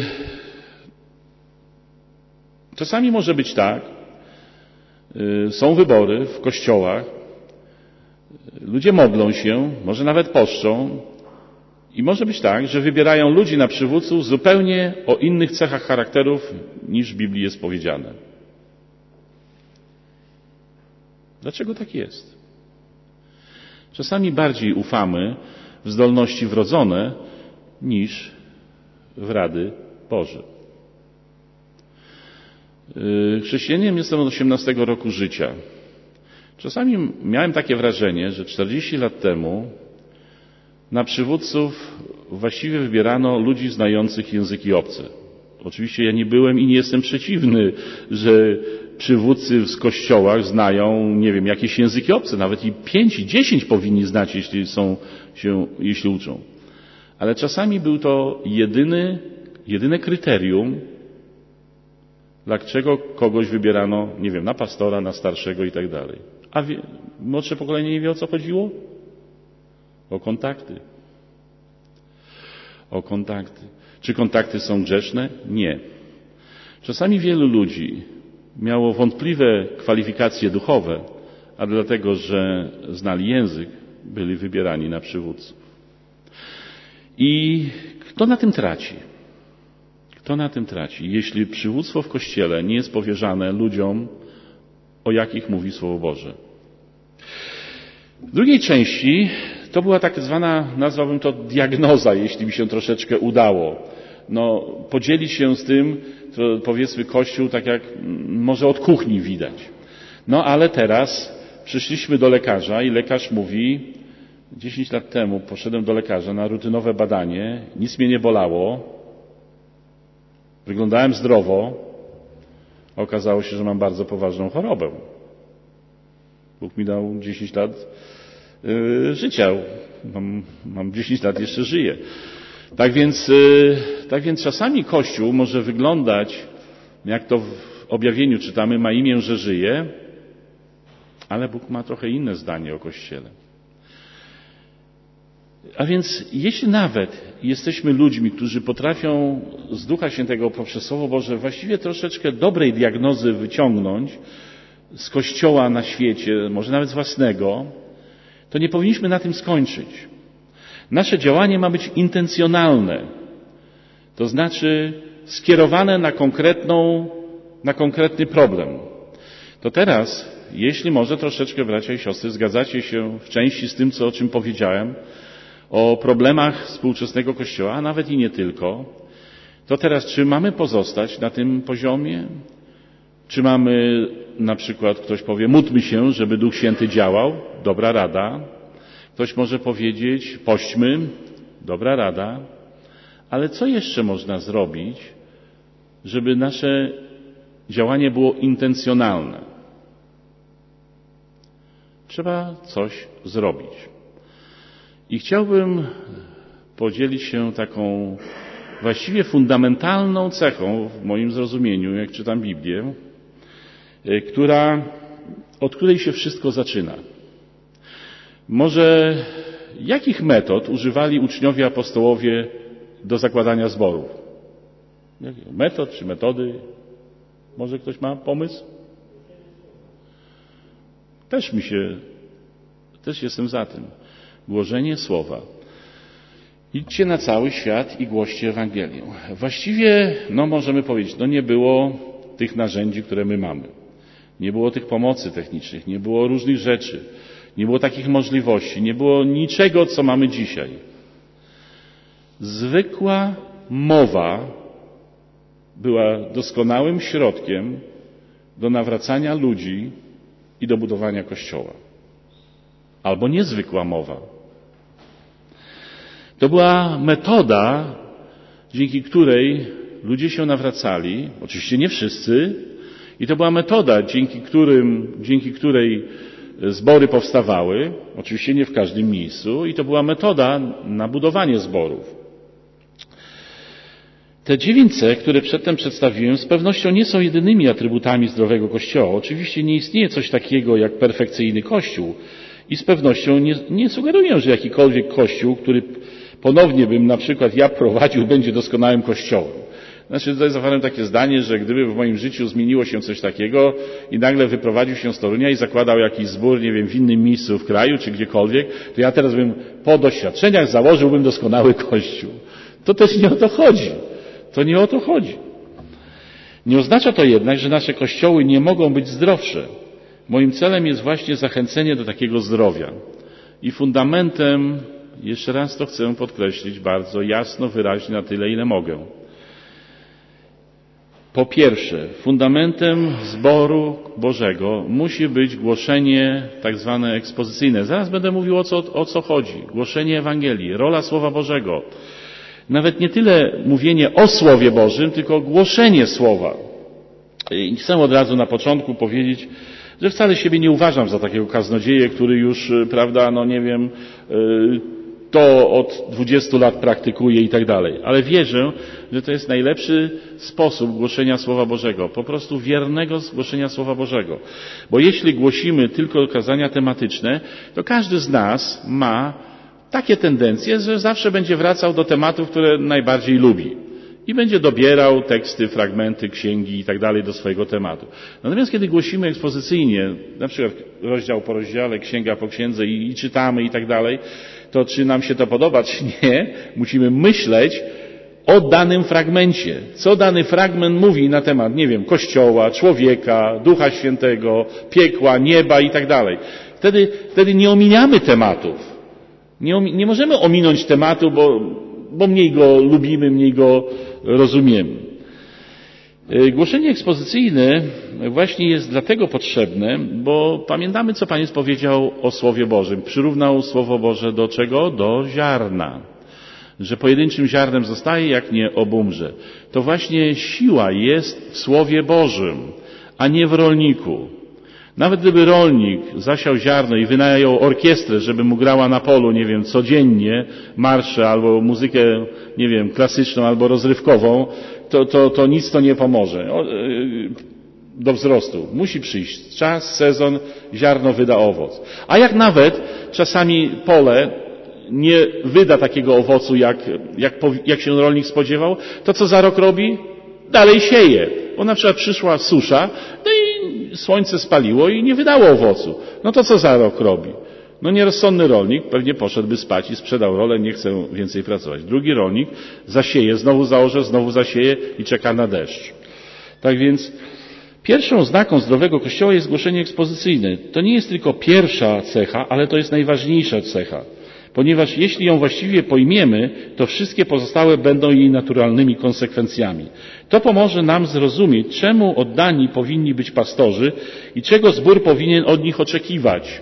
Czasami może być tak, yy, są wybory w kościołach, ludzie modlą się, może nawet poszczą, i może być tak, że wybierają ludzi na przywódców zupełnie o innych cechach charakterów niż w Biblii jest powiedziane. Dlaczego tak jest? Czasami bardziej ufamy w zdolności wrodzone niż w rady Boże. Chrześcijaninem jestem od osiemnastego roku życia. Czasami miałem takie wrażenie, że czterdzieści lat temu na przywódców właściwie wybierano ludzi znających języki obce. Oczywiście ja nie byłem i nie jestem przeciwny, że przywódcy w kościołach znają, nie wiem, jakieś języki obce, nawet i pięć i dziesięć powinni znać, jeśli są się, jeśli uczą. Ale czasami był to jedyny, jedyne kryterium, dlaczego kogoś wybierano, nie wiem, na pastora, na starszego i tak dalej. A wie, młodsze pokolenie nie wie, o co chodziło? O kontakty. O kontakty. Czy kontakty są grzeszne? Nie. Czasami wielu ludzi miało wątpliwe kwalifikacje duchowe, a dlatego, że znali język, byli wybierani na przywódców. I kto na tym traci? Kto na tym traci? Jeśli przywództwo w Kościele nie jest powierzane ludziom, o jakich mówi Słowo Boże. W drugiej części to była tak zwana, nazwałbym to diagnoza, jeśli mi się troszeczkę udało. No, podzielić się z tym, to powiedzmy Kościół tak jak może od kuchni widać. No ale teraz przyszliśmy do lekarza i lekarz mówi, dziesięć lat temu poszedłem do lekarza na rutynowe badanie, nic mnie nie bolało, wyglądałem zdrowo, a okazało się, że mam bardzo poważną chorobę. Bóg mi dał dziesięć lat yy, życia. Mam, mam dziesięć lat, jeszcze żyję. Tak więc, yy, tak więc czasami Kościół może wyglądać, jak to w objawieniu czytamy, ma imię, że żyje, ale Bóg ma trochę inne zdanie o Kościele. A więc jeśli nawet jesteśmy ludźmi, którzy potrafią z Ducha Świętego poprzez Słowo Boże właściwie troszeczkę dobrej diagnozy wyciągnąć z Kościoła na świecie, może nawet z własnego, to nie powinniśmy na tym skończyć. Nasze działanie ma być intencjonalne, to znaczy skierowane na konkretną, na konkretny problem. To teraz, jeśli może troszeczkę bracia i siostry zgadzacie się w części z tym, co, o czym powiedziałem, o problemach współczesnego Kościoła, a nawet i nie tylko, to teraz czy mamy pozostać na tym poziomie? Czy mamy, na przykład ktoś powie, módlmy się, żeby Duch Święty działał? Dobra rada. Ktoś może powiedzieć, pośćmy? Dobra rada. Ale co jeszcze można zrobić, żeby nasze działanie było intencjonalne? Trzeba coś zrobić. I chciałbym podzielić się taką właściwie fundamentalną cechą w moim zrozumieniu, jak czytam Biblię, która, od której się wszystko zaczyna. Może jakich metod używali uczniowie apostołowie do zakładania zborów? Metod czy metody? Może ktoś ma pomysł? Też mi się, też jestem za tym. Głoszenie słowa. Idźcie na cały świat i głoście Ewangelię. Właściwie, no możemy powiedzieć, no nie było tych narzędzi, które my mamy. Nie było tych pomocy technicznych, nie było różnych rzeczy, nie było takich możliwości, nie było niczego, co mamy dzisiaj. Zwykła mowa była doskonałym środkiem do nawracania ludzi i do budowania Kościoła. Albo niezwykła mowa. To była metoda, dzięki której ludzie się nawracali, oczywiście nie wszyscy, i to była metoda, dzięki, którym, dzięki której zbory powstawały, oczywiście nie w każdym miejscu, i to była metoda na budowanie zborów. Te dziewięć cech, które przedtem przedstawiłem, z pewnością nie są jedynymi atrybutami zdrowego Kościoła. Oczywiście nie istnieje coś takiego jak perfekcyjny Kościół i z pewnością nie, nie sugeruję, że jakikolwiek Kościół, który ponownie bym na przykład ja prowadził, będzie doskonałym Kościołem. Znaczy tutaj zawarłem takie zdanie, że gdyby w moim życiu zmieniło się coś takiego i nagle wyprowadził się z Torunia i zakładał jakiś zbór, nie wiem, w innym miejscu w kraju czy gdziekolwiek, to ja teraz bym po doświadczeniach założyłbym doskonały Kościół. To też nie o to chodzi. To nie o to chodzi. Nie oznacza to jednak, że nasze kościoły nie mogą być zdrowsze. Moim celem jest właśnie zachęcenie do takiego zdrowia. I fundamentem, jeszcze raz to chcę podkreślić bardzo jasno, wyraźnie na tyle, ile mogę. Po pierwsze, fundamentem zboru Bożego musi być głoszenie tak zwane ekspozycyjne. Zaraz będę mówił o co, o co chodzi. Głoszenie Ewangelii, rola Słowa Bożego. Nawet nie tyle mówienie o Słowie Bożym, tylko głoszenie Słowa. I chcę od razu na początku powiedzieć, że wcale siebie nie uważam za takiego kaznodzieję, który już, prawda, no nie wiem, to od dwudziestu lat praktykuje i tak dalej. Ale wierzę, że to jest najlepszy sposób głoszenia Słowa Bożego. Po prostu wiernego głoszenia Słowa Bożego. Bo jeśli głosimy tylko kazania tematyczne, to każdy z nas ma takie tendencje, że zawsze będzie wracał do tematów, które najbardziej lubi. I będzie dobierał teksty, fragmenty, księgi i tak dalej do swojego tematu. Natomiast kiedy głosimy ekspozycyjnie, na przykład rozdział po rozdziale, księga po księdze i, i czytamy i tak dalej, to czy nam się to podoba, czy nie, musimy myśleć o danym fragmencie. Co dany fragment mówi na temat, nie wiem, Kościoła, człowieka, Ducha Świętego, piekła, nieba i tak dalej. Wtedy, wtedy nie ominiamy tematów. Nie, nie możemy ominąć tematu, bo, bo mniej go lubimy, mniej go rozumiemy. Głoszenie ekspozycyjne właśnie jest dlatego potrzebne, bo pamiętamy, co Pan Jezus powiedział o Słowie Bożym. Przyrównał Słowo Boże do czego? Do ziarna. Że pojedynczym ziarnem zostaje, jak nie obumrze. To właśnie siła jest w Słowie Bożym, a nie w rolniku. Nawet gdyby rolnik zasiał ziarno i wynajął orkiestrę, żeby mu grała na polu, nie wiem, codziennie marsze albo muzykę, nie wiem, klasyczną albo rozrywkową, to, to, to nic to nie pomoże do wzrostu. Musi przyjść czas, sezon, ziarno wyda owoc. A jak nawet czasami pole nie wyda takiego owocu, jak, jak, jak się rolnik spodziewał, to co za rok robi? Dalej sieje. Bo na przykład przyszła susza, no i słońce spaliło i nie wydało owocu. No to co za rok robi? No nierozsądny rolnik pewnie poszedłby spać i sprzedał rolę, nie chce więcej pracować. Drugi rolnik zasieje, znowu zaorze, znowu zasieje i czeka na deszcz. Tak więc pierwszą znaką zdrowego Kościoła jest głoszenie ekspozycyjne. To nie jest tylko pierwsza cecha, ale to jest najważniejsza cecha. Ponieważ jeśli ją właściwie pojmiemy, to wszystkie pozostałe będą jej naturalnymi konsekwencjami. To pomoże nam zrozumieć, czemu oddani powinni być pastorzy i czego zbór powinien od nich oczekiwać.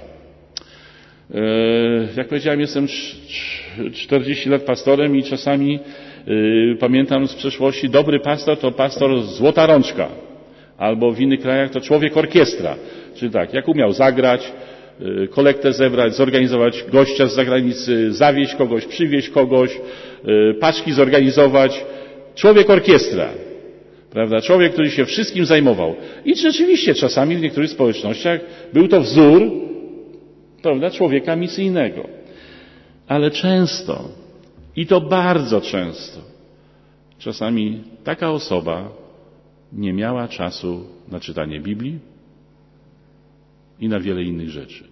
Jak powiedziałem, jestem czterdzieści lat pastorem i czasami pamiętam z przeszłości, dobry pastor to pastor złota rączka, albo w innych krajach to człowiek orkiestra. Czyli tak, jak umiał zagrać, kolektę zebrać, zorganizować gościa z zagranicy, zawieźć kogoś, przywieźć kogoś, paczki zorganizować. Człowiek orkiestra, prawda? Człowiek, który się wszystkim zajmował. I rzeczywiście czasami w niektórych społecznościach był to wzór, prawda, człowieka misyjnego. Ale często, i to bardzo często, czasami taka osoba nie miała czasu na czytanie Biblii i na wiele innych rzeczy.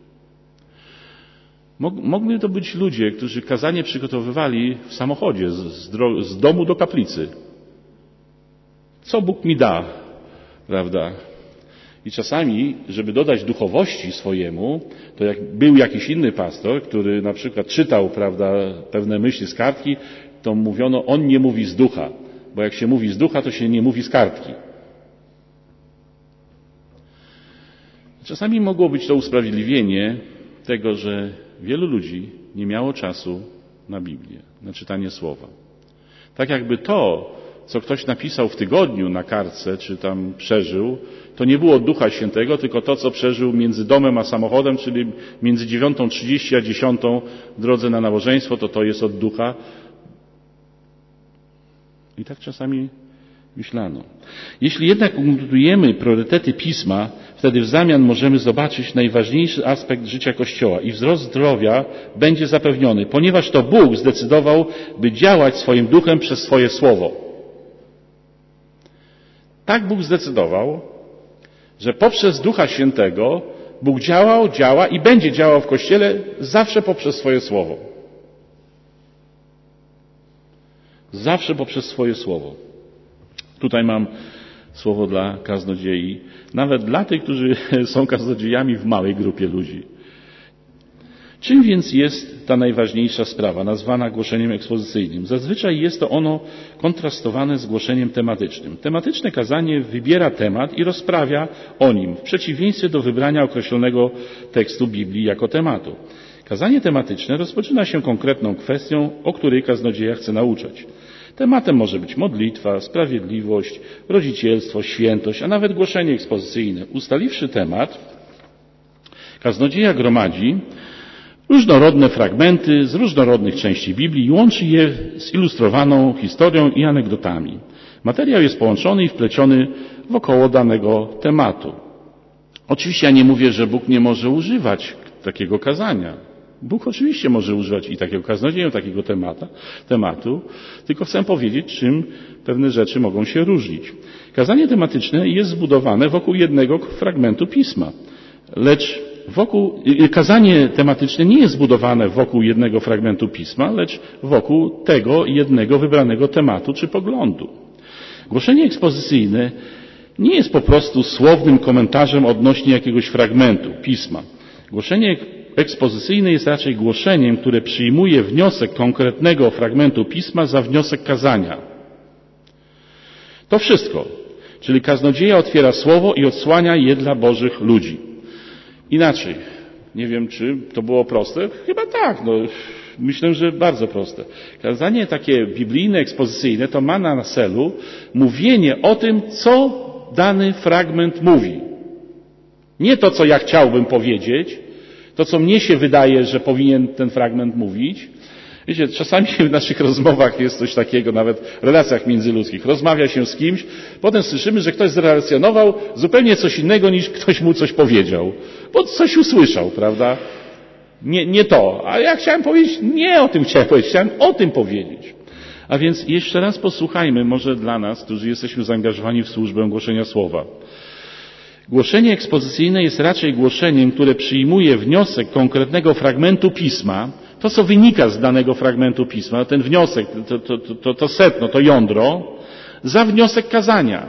Mogli to być ludzie, którzy kazanie przygotowywali w samochodzie z, dro- z domu do kaplicy. Co Bóg mi da, prawda? I czasami, żeby dodać duchowości swojemu, to jak był jakiś inny pastor, który na przykład czytał, prawda, pewne myśli z kartki, to mówiono, on nie mówi z ducha, bo jak się mówi z ducha, to się nie mówi z kartki. Czasami mogło być to usprawiedliwienie tego, że wielu ludzi nie miało czasu na Biblię, na czytanie Słowa. Tak jakby to, co ktoś napisał w tygodniu na kartce, czy tam przeżył, to nie było Ducha Świętego, tylko to, co przeżył między domem a samochodem, czyli między dziewiątą trzydzieści a dziesiątą w drodze na nabożeństwo, to to jest od Ducha. I tak czasami myślano. Jeśli jednak ugruntujemy priorytety Pisma, wtedy w zamian możemy zobaczyć najważniejszy aspekt życia Kościoła i wzrost zdrowia będzie zapewniony, ponieważ to Bóg zdecydował, by działać swoim duchem przez swoje Słowo. Tak Bóg zdecydował, że poprzez Ducha Świętego Bóg działał, działa i będzie działał w Kościele zawsze poprzez swoje Słowo. Zawsze poprzez swoje Słowo. Tutaj mam słowo dla kaznodziei, nawet dla tych, którzy są kaznodziejami w małej grupie ludzi. Czym więc jest ta najważniejsza sprawa, nazwana głoszeniem ekspozycyjnym? Zazwyczaj jest to ono kontrastowane z głoszeniem tematycznym. Tematyczne kazanie wybiera temat i rozprawia o nim, w przeciwieństwie do wybrania określonego tekstu Biblii jako tematu. Kazanie tematyczne rozpoczyna się konkretną kwestią, o której kaznodzieja chce nauczać. Tematem może być modlitwa, sprawiedliwość, rodzicielstwo, świętość, a nawet głoszenie ekspozycyjne. Ustaliwszy temat, kaznodzieja gromadzi różnorodne fragmenty z różnorodnych części Biblii i łączy je z ilustrowaną historią i anegdotami. Materiał jest połączony i wpleciony wokoło danego tematu. Oczywiście ja nie mówię, że Bóg nie może używać takiego kazania. Bóg oczywiście może używać i takiego kaznodzieja, takiego temata, tematu, tylko chcę powiedzieć, czym pewne rzeczy mogą się różnić. Kazanie tematyczne jest zbudowane wokół jednego fragmentu Pisma, lecz wokół, kazanie tematyczne nie jest zbudowane wokół jednego fragmentu Pisma, lecz wokół tego jednego wybranego tematu czy poglądu. Głoszenie ekspozycyjne nie jest po prostu słownym komentarzem odnośnie jakiegoś fragmentu Pisma. Głoszenie ekspozycyjne jest raczej głoszeniem, które przyjmuje wniosek konkretnego fragmentu Pisma za wniosek kazania. To wszystko. Czyli kaznodzieja otwiera słowo i odsłania je dla Bożych ludzi. Inaczej. Nie wiem, czy to było proste? Chyba tak. No, myślę, że bardzo proste. Kazanie takie biblijne, ekspozycyjne to ma na celu mówienie o tym, co dany fragment mówi. Nie to, co ja chciałbym powiedzieć, to, co mnie się wydaje, że powinien ten fragment mówić. Wiecie, czasami w naszych rozmowach jest coś takiego, nawet w relacjach międzyludzkich. Rozmawia się z kimś, potem słyszymy, że ktoś zrelacjonował zupełnie coś innego, niż ktoś mu coś powiedział. Bo coś usłyszał, prawda? Nie, nie to. A ja chciałem powiedzieć, nie o tym chciałem powiedzieć, chciałem o tym powiedzieć. A więc jeszcze raz posłuchajmy, może dla nas, którzy jesteśmy zaangażowani w służbę głoszenia słowa. Głoszenie ekspozycyjne jest raczej głoszeniem, które przyjmuje wniosek konkretnego fragmentu Pisma, to co wynika z danego fragmentu Pisma, ten wniosek, to, to, to, to sedno, to jądro, za wniosek kazania.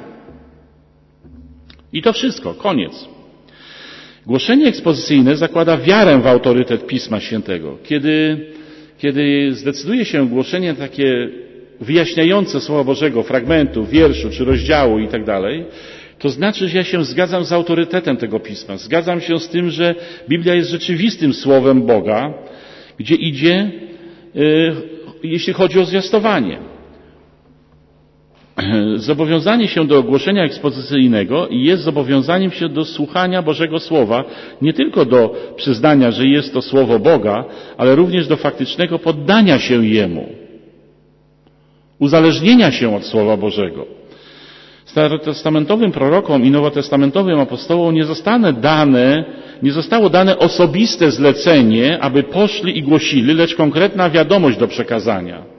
I to wszystko, koniec. Głoszenie ekspozycyjne zakłada wiarę w autorytet Pisma Świętego. Kiedy, kiedy zdecyduje się głoszenie takie wyjaśniające Słowa Bożego, fragmentu, wierszu czy rozdziału i tak dalej, to znaczy, że ja się zgadzam z autorytetem tego Pisma. Zgadzam się z tym, że Biblia jest rzeczywistym Słowem Boga, gdzie idzie, yy, jeśli chodzi o zwiastowanie. zobowiązanie się do głoszenia ekspozycyjnego jest zobowiązaniem się do słuchania Bożego Słowa, nie tylko do przyznania, że jest to Słowo Boga, ale również do faktycznego poddania się Jemu, uzależnienia się od Słowa Bożego. Starotestamentowym prorokom i nowotestamentowym apostołom nie zostało dane, nie zostało dane osobiste zlecenie, aby poszli i głosili, lecz konkretna wiadomość do przekazania.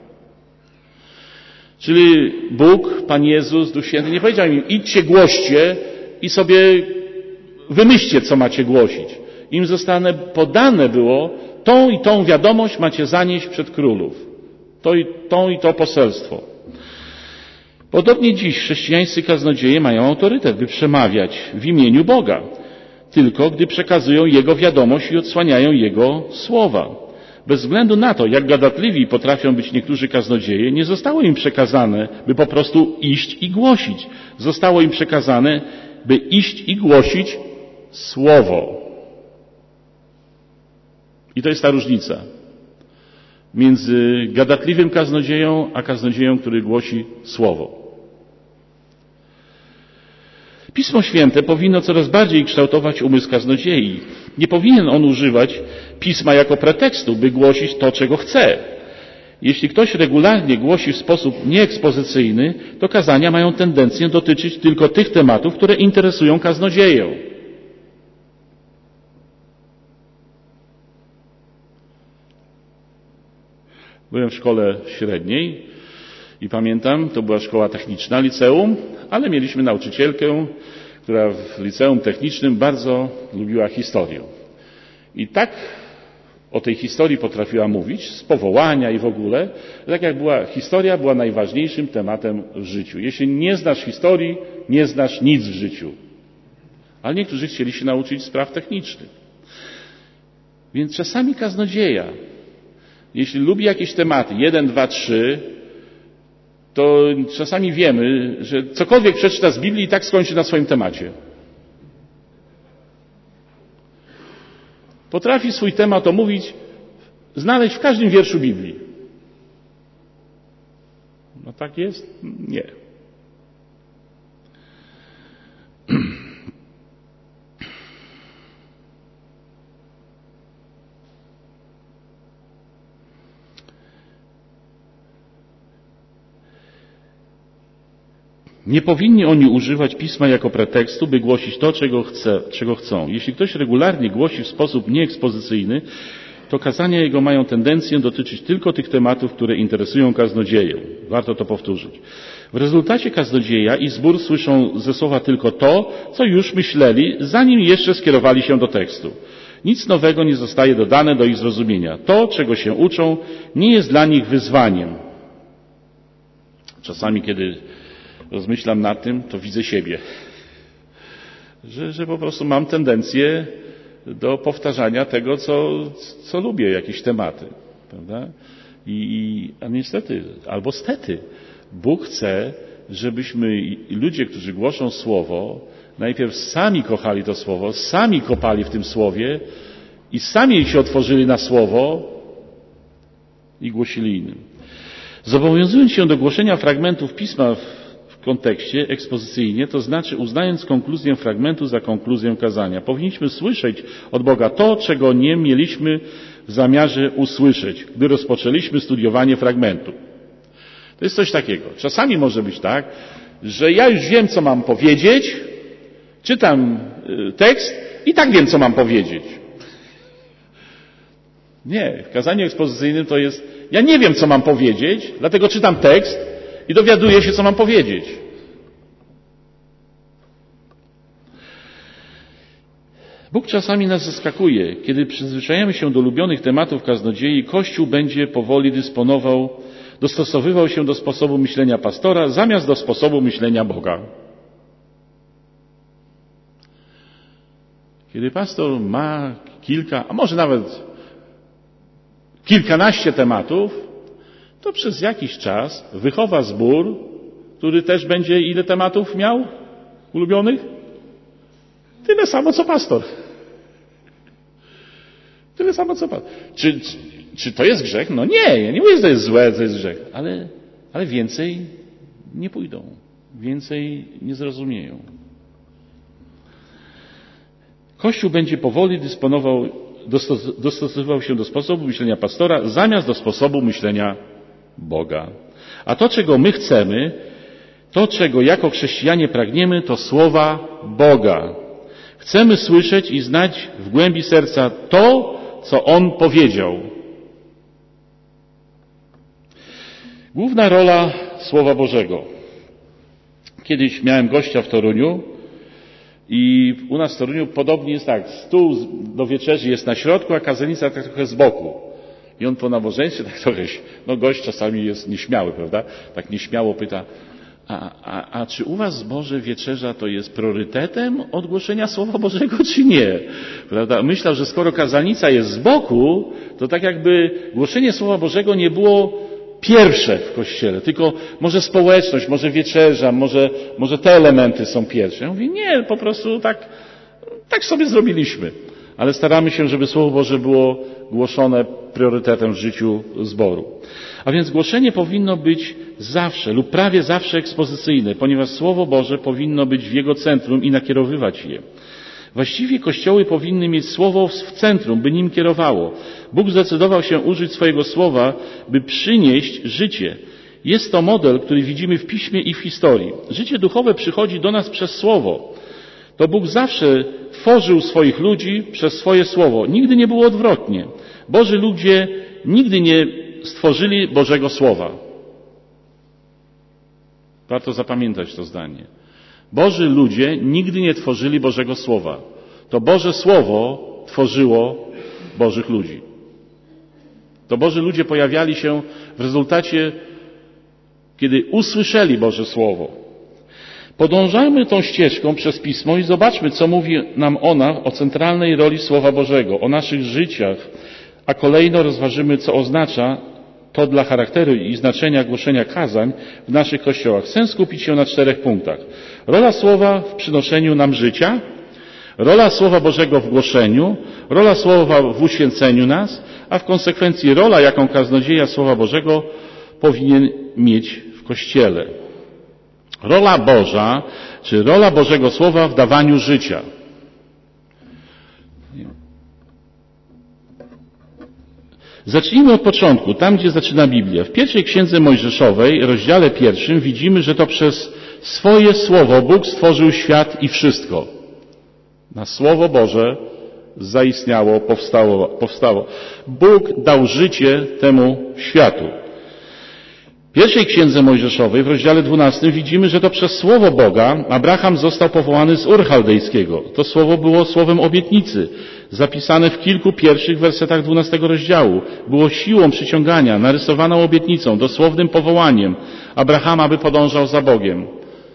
Czyli Bóg, Pan Jezus, Duch Święty nie powiedział im, idźcie, głoście i sobie wymyślcie, co macie głosić. Im zostane podane było, tą i tą wiadomość macie zanieść przed królów. To i, tą i to poselstwo. Podobnie dziś chrześcijańscy kaznodzieje mają autorytet, by przemawiać w imieniu Boga, tylko gdy przekazują Jego wiadomość i odsłaniają Jego słowa. Bez względu na to, jak gadatliwi potrafią być niektórzy kaznodzieje, nie zostało im przekazane, by po prostu iść i głosić. Zostało im przekazane, by iść i głosić Słowo. I to jest ta różnica między gadatliwym kaznodzieją, a kaznodzieją, który głosi Słowo. Pismo Święte powinno coraz bardziej kształtować umysł kaznodziei. Nie powinien on używać Pisma jako pretekstu, by głosić to, czego chce. Jeśli ktoś regularnie głosi w sposób nieekspozycyjny, to kazania mają tendencję dotyczyć tylko tych tematów, które interesują kaznodzieję. Byłem w szkole średniej i pamiętam, to była szkoła techniczna, liceum, ale mieliśmy nauczycielkę, która w liceum technicznym bardzo lubiła historię. I tak o tej historii potrafiła mówić, z powołania i w ogóle, tak jak była historia, była najważniejszym tematem w życiu. Jeśli nie znasz historii, nie znasz nic w życiu. Ale niektórzy chcieli się nauczyć spraw technicznych. Więc czasami kaznodzieja, jeśli lubi jakieś tematy, jeden, dwa, trzy, to czasami wiemy, że cokolwiek przeczyta z Biblii i tak skończy na swoim temacie. Potrafi swój temat omówić, znaleźć w każdym wierszu Biblii. No tak jest? Nie. Nie powinni oni używać Pisma jako pretekstu, by głosić to, czego, chce, czego chcą. Jeśli ktoś regularnie głosi w sposób nieekspozycyjny, to kazania jego mają tendencję dotyczyć tylko tych tematów, które interesują kaznodzieję. Warto to powtórzyć. W rezultacie kaznodzieja i zbór słyszą ze słowa tylko to, co już myśleli, zanim jeszcze skierowali się do tekstu. Nic nowego nie zostaje dodane do ich zrozumienia. To, czego się uczą, nie jest dla nich wyzwaniem. Czasami, kiedy rozmyślam nad tym, to widzę siebie. Że, że po prostu mam tendencję do powtarzania tego, co, co lubię, jakieś tematy. Prawda? I, a niestety, albo stety, Bóg chce, żebyśmy ludzie, którzy głoszą Słowo, najpierw sami kochali to Słowo, sami kopali w tym Słowie i sami się otworzyli na Słowo i głosili innym. Zobowiązując się do głoszenia fragmentów Pisma w w kontekście ekspozycyjnie, to znaczy uznając konkluzję fragmentu za konkluzję kazania. Powinniśmy słyszeć od Boga to, czego nie mieliśmy w zamiarze usłyszeć, gdy rozpoczęliśmy studiowanie fragmentu. To jest coś takiego. Czasami może być tak, że ja już wiem, co mam powiedzieć, czytam tekst i tak wiem, co mam powiedzieć. Nie, w kazaniu ekspozycyjnym to jest, ja nie wiem, co mam powiedzieć, dlatego czytam tekst i dowiaduję się, co mam powiedzieć. Bóg czasami nas zaskakuje. Kiedy przyzwyczajamy się do ulubionych tematów kaznodziei, Kościół będzie powoli dysponował, dostosowywał się do sposobu myślenia pastora, zamiast do sposobu myślenia Boga. Kiedy pastor ma kilka, a może nawet kilkanaście tematów, to przez jakiś czas wychowa zbór, który też będzie ile tematów miał ulubionych? Tyle samo, co pastor. Tyle samo, co pastor. Czy, czy, czy to jest grzech? No nie, ja nie mówię, że to jest złe, to jest grzech, ale, ale więcej nie pójdą. Więcej nie zrozumieją. Kościół będzie powoli dysponował, dostosowywał się do sposobu myślenia pastora zamiast do sposobu myślenia Boga. A to, czego my chcemy, to, czego jako chrześcijanie pragniemy, to słowa Boga. Chcemy słyszeć i znać w głębi serca to, co On powiedział. Główna rola Słowa Bożego. Kiedyś miałem gościa w Toruniu i u nas w Toruniu podobnie jest tak, stół do wieczerzy jest na środku, a kazanica tak trochę z boku. I on po nabożeństwie tak trochę, no gość czasami jest nieśmiały, prawda? Tak nieśmiało pyta, a, a, a czy u was Boże wieczerza to jest priorytetem odgłoszenia Słowa Bożego, czy nie? Prawda? Myślał, że skoro kazanica jest z boku, to tak jakby głoszenie Słowa Bożego nie było pierwsze w Kościele, tylko może społeczność, może wieczerza, może, może te elementy są pierwsze. Ja mówię, nie, po prostu tak, tak sobie zrobiliśmy. Ale staramy się, żeby Słowo Boże było głoszone priorytetem w życiu zboru. A więc głoszenie powinno być zawsze lub prawie zawsze ekspozycyjne, ponieważ Słowo Boże powinno być w jego centrum i nakierowywać je. Właściwie kościoły powinny mieć Słowo w centrum, by nim kierowało. Bóg zdecydował się użyć swojego Słowa, by przynieść życie. Jest to model, który widzimy w Piśmie i w historii. Życie duchowe przychodzi do nas przez Słowo. To Bóg zawsze tworzył swoich ludzi przez swoje Słowo. Nigdy nie było odwrotnie. Boży ludzie nigdy nie stworzyli Bożego Słowa. Warto zapamiętać to zdanie. Boży ludzie nigdy nie tworzyli Bożego Słowa. To Boże Słowo tworzyło Bożych ludzi. To Boży ludzie pojawiali się w rezultacie, kiedy usłyszeli Boże Słowo. Podążajmy tą ścieżką przez Pismo i zobaczmy, co mówi nam ona o centralnej roli Słowa Bożego, o naszych życiach, a kolejno rozważymy, co oznacza to dla charakteru i znaczenia głoszenia kazań w naszych kościołach. Chcę skupić się na czterech punktach. Rola Słowa w przynoszeniu nam życia, rola Słowa Bożego w głoszeniu, rola Słowa w uświęceniu nas, a w konsekwencji rola, jaką kaznodzieja Słowa Bożego powinien mieć w Kościele. Rola Boża, czy rola Bożego Słowa w dawaniu życia. Zacznijmy od początku, tam gdzie zaczyna Biblia. W pierwszej księdze Mojżeszowej, rozdziale pierwszym, widzimy, że to przez swoje Słowo Bóg stworzył świat i wszystko. Na Słowo Boże zaistniało, powstało, powstało. Bóg dał życie temu światu. W pierwszej księdze Mojżeszowej, w rozdziale dwunastym, widzimy, że to przez Słowo Boga Abraham został powołany z Ur Chaldejskiego. To Słowo było słowem obietnicy, zapisane w kilku pierwszych wersetach dwunastego rozdziału. Było siłą przyciągania, narysowaną obietnicą, dosłownym powołaniem Abrahama, by podążał za Bogiem.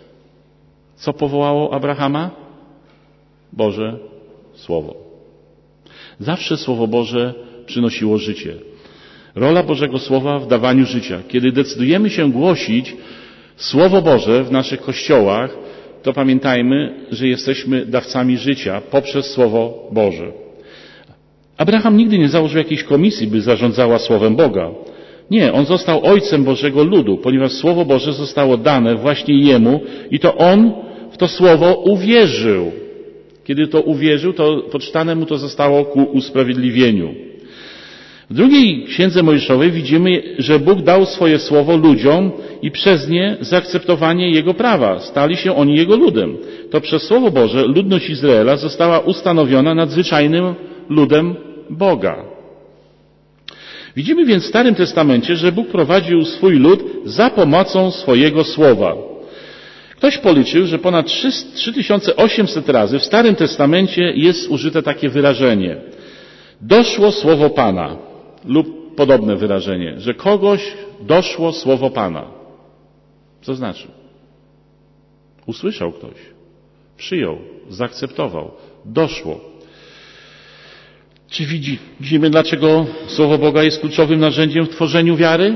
Co powołało Abrahama? Boże Słowo. Zawsze Słowo Boże przynosiło życie. Rola Bożego Słowa w dawaniu życia. Kiedy decydujemy się głosić Słowo Boże w naszych kościołach, to pamiętajmy, że jesteśmy dawcami życia poprzez Słowo Boże. Abraham nigdy nie założył jakiejś komisji, by zarządzała Słowem Boga. Nie, on został ojcem Bożego ludu, ponieważ Słowo Boże zostało dane właśnie jemu i to on w to Słowo uwierzył. Kiedy to uwierzył, to poczytane mu to zostało ku usprawiedliwieniu. W drugiej księdze Mojżeszowej widzimy, że Bóg dał swoje słowo ludziom i przez nie zaakceptowanie Jego prawa. Stali się oni Jego ludem. To przez Słowo Boże ludność Izraela została ustanowiona nadzwyczajnym ludem Boga. Widzimy więc w Starym Testamencie, że Bóg prowadził swój lud za pomocą swojego słowa. Ktoś policzył, że ponad trzy tysiące osiemset razy w Starym Testamencie jest użyte takie wyrażenie. Doszło słowo Pana. Lub podobne wyrażenie, że kogoś doszło słowo Pana. Co znaczy? Usłyszał ktoś, przyjął, zaakceptował, doszło. Czy widzi, widzimy, dlaczego Słowo Boga jest kluczowym narzędziem w tworzeniu wiary?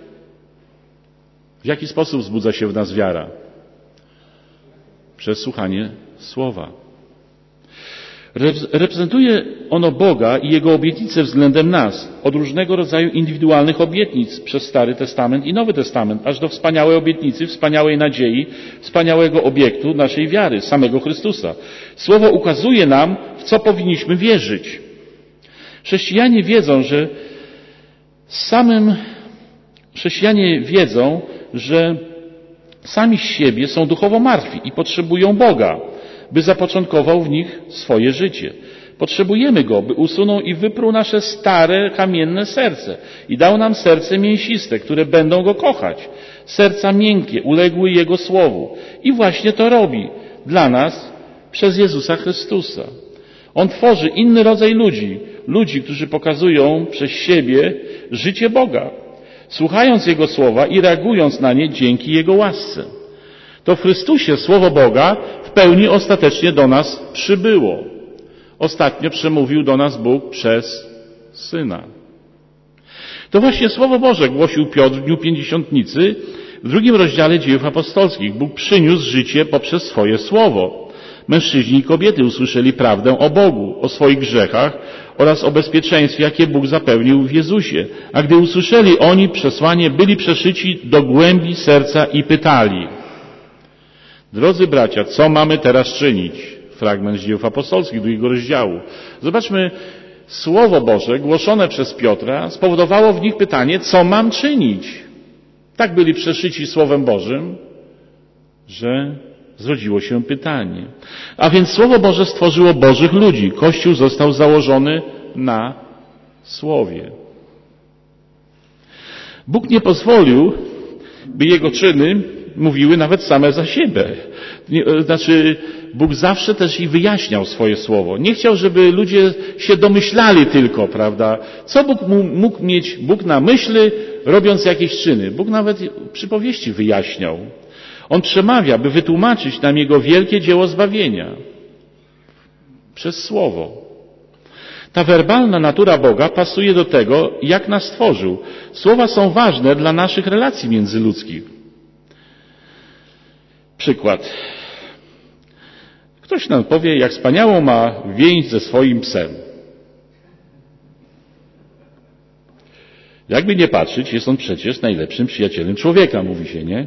W jaki sposób wzbudza się w nas wiara? Przez słuchanie Słowa. Reprezentuje ono Boga i Jego obietnice względem nas, od różnego rodzaju indywidualnych obietnic przez Stary Testament i Nowy Testament, aż do wspaniałej obietnicy, wspaniałej nadziei, wspaniałego obiektu naszej wiary, samego Chrystusa. Słowo ukazuje nam, w co powinniśmy wierzyć. Chrześcijanie wiedzą, że samym chrześcijanie wiedzą, że sami z siebie są duchowo martwi i potrzebują Boga, by zapoczątkował w nich swoje życie. Potrzebujemy Go, by usunął i wypruł nasze stare, kamienne serce i dał nam serce mięsiste, które będą Go kochać. Serca miękkie, uległy Jego słowu. I właśnie to robi dla nas przez Jezusa Chrystusa. On tworzy inny rodzaj ludzi, ludzi, którzy pokazują przez siebie życie Boga, słuchając Jego słowa i reagując na nie dzięki Jego łasce. To w Chrystusie Słowo Boga w pełni ostatecznie do nas przybyło. Ostatnio przemówił do nas Bóg przez Syna. To właśnie Słowo Boże głosił Piotr w dniu Pięćdziesiątnicy w drugim rozdziale Dziejów Apostolskich. Bóg przyniósł życie poprzez swoje Słowo. Mężczyźni i kobiety usłyszeli prawdę o Bogu, o swoich grzechach oraz o bezpieczeństwie, jakie Bóg zapewnił w Jezusie. A gdy usłyszeli oni przesłanie, byli przeszyci do głębi serca i pytali: drodzy bracia, co mamy teraz czynić? Fragment z Dziejów Apostolskich, drugiego rozdziału. Zobaczmy, Słowo Boże głoszone przez Piotra spowodowało w nich pytanie, co mam czynić? Tak byli przeszyci Słowem Bożym, że zrodziło się pytanie. A więc Słowo Boże stworzyło Bożych ludzi. Kościół został założony na Słowie. Bóg nie pozwolił, by Jego czyny mówiły nawet same za siebie. Znaczy, Bóg zawsze też i wyjaśniał swoje Słowo. Nie chciał, żeby ludzie się domyślali tylko, prawda? Co Bóg mógł mieć Bóg na myśli, robiąc jakieś czyny? Bóg nawet przypowieści wyjaśniał. On przemawia, by wytłumaczyć nam Jego wielkie dzieło zbawienia przez Słowo. Ta werbalna natura Boga pasuje do tego, jak nas stworzył. Słowa są ważne dla naszych relacji międzyludzkich. Przykład. Ktoś nam powie, jak wspaniałą ma więź ze swoim psem. Jakby nie patrzeć, jest on przecież najlepszym przyjacielem człowieka, mówi się, nie?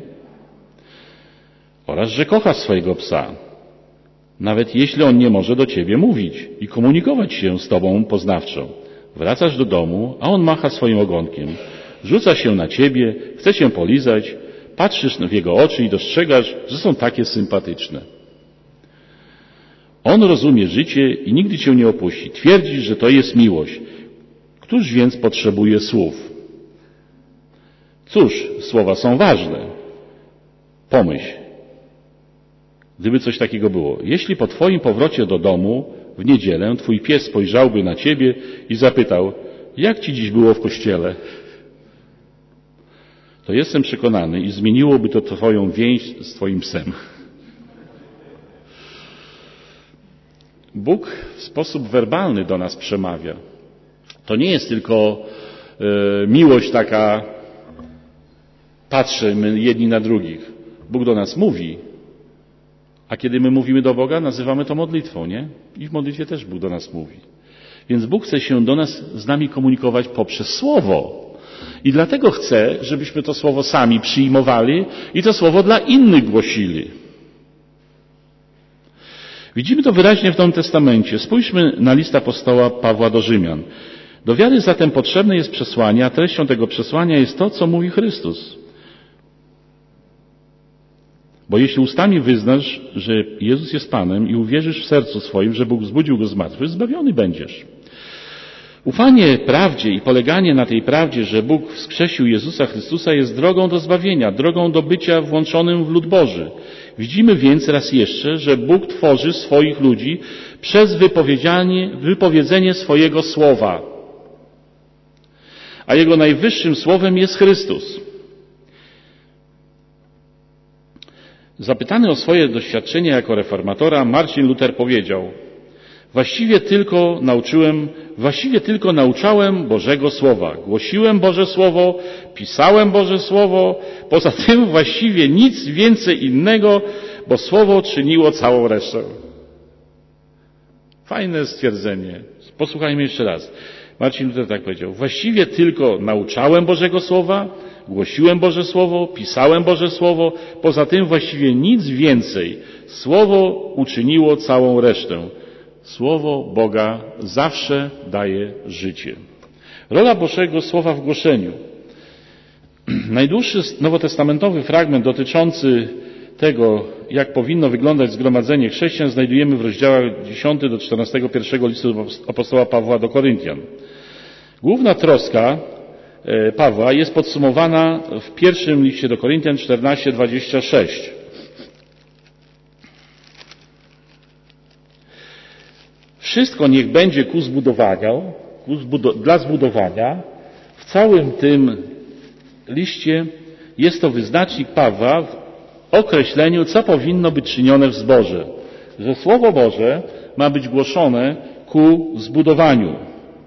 Oraz, że kocha swojego psa, nawet jeśli on nie może do ciebie mówić i komunikować się z tobą poznawczo. Wracasz do domu, a on macha swoim ogonkiem, rzuca się na ciebie, chce cię polizać, patrzysz w jego oczy i dostrzegasz, że są takie sympatyczne. On rozumie życie i nigdy cię nie opuści. Twierdzi, że to jest miłość. Któż więc potrzebuje słów? Cóż, słowa są ważne. Pomyśl. Gdyby coś takiego było. Jeśli po twoim powrocie do domu w niedzielę twój pies spojrzałby na ciebie i zapytał, jak ci dziś było w kościele? To jestem przekonany i zmieniłoby to twoją więź z twoim psem. Bóg w sposób werbalny do nas przemawia. To nie jest tylko e, miłość taka, patrzymy jedni na drugich. Bóg do nas mówi, a kiedy my mówimy do Boga, nazywamy to modlitwą, nie? I w modlitwie też Bóg do nas mówi. Więc Bóg chce się do nas, z nami komunikować poprzez Słowo. I dlatego chce, żebyśmy to Słowo sami przyjmowali i to Słowo dla innych głosili. Widzimy to wyraźnie w Nowym Testamencie. Spójrzmy na list apostoła Pawła do Rzymian. Do wiary zatem potrzebne jest przesłanie, a treścią tego przesłania jest to, co mówi Chrystus. Bo jeśli ustami wyznasz, że Jezus jest Panem i uwierzysz w sercu swoim, że Bóg wzbudził Go z martwych, zbawiony będziesz. Ufanie prawdzie i poleganie na tej prawdzie, że Bóg wskrzesił Jezusa Chrystusa, jest drogą do zbawienia, drogą do bycia włączonym w lud Boży. Widzimy więc raz jeszcze, że Bóg tworzy swoich ludzi przez wypowiedzenie swojego słowa. A Jego najwyższym słowem jest Chrystus. Zapytany o swoje doświadczenie jako reformatora, Marcin Luther powiedział: Właściwie tylko nauczyłem, właściwie tylko nauczałem Bożego Słowa. Głosiłem Boże Słowo, pisałem Boże Słowo, poza tym właściwie nic więcej innego, bo Słowo czyniło całą resztę. Fajne stwierdzenie. Posłuchajmy jeszcze raz. Marcin Luther tak powiedział. Właściwie tylko nauczałem Bożego Słowa, głosiłem Boże Słowo, pisałem Boże Słowo. Poza tym właściwie nic więcej. Słowo uczyniło całą resztę. Słowo Boga zawsze daje życie. Rola Bożego Słowa w głoszeniu. Najdłuższy nowotestamentowy fragment dotyczący tego, jak powinno wyglądać zgromadzenie chrześcijan, znajdujemy w rozdziałach dziesiątym do czternastego pierwszego listu apostoła Pawła do Koryntian. Główna troska Pawła jest podsumowana w pierwszym liście do Koryntian czternaście dwadzieścia sześć. Wszystko niech będzie ku zbudowaniu, ku zbudo- dla zbudowania. W całym tym liście jest to wyznacznik Pawła w określeniu, co powinno być czynione w zborze. Że Słowo Boże ma być głoszone ku zbudowaniu.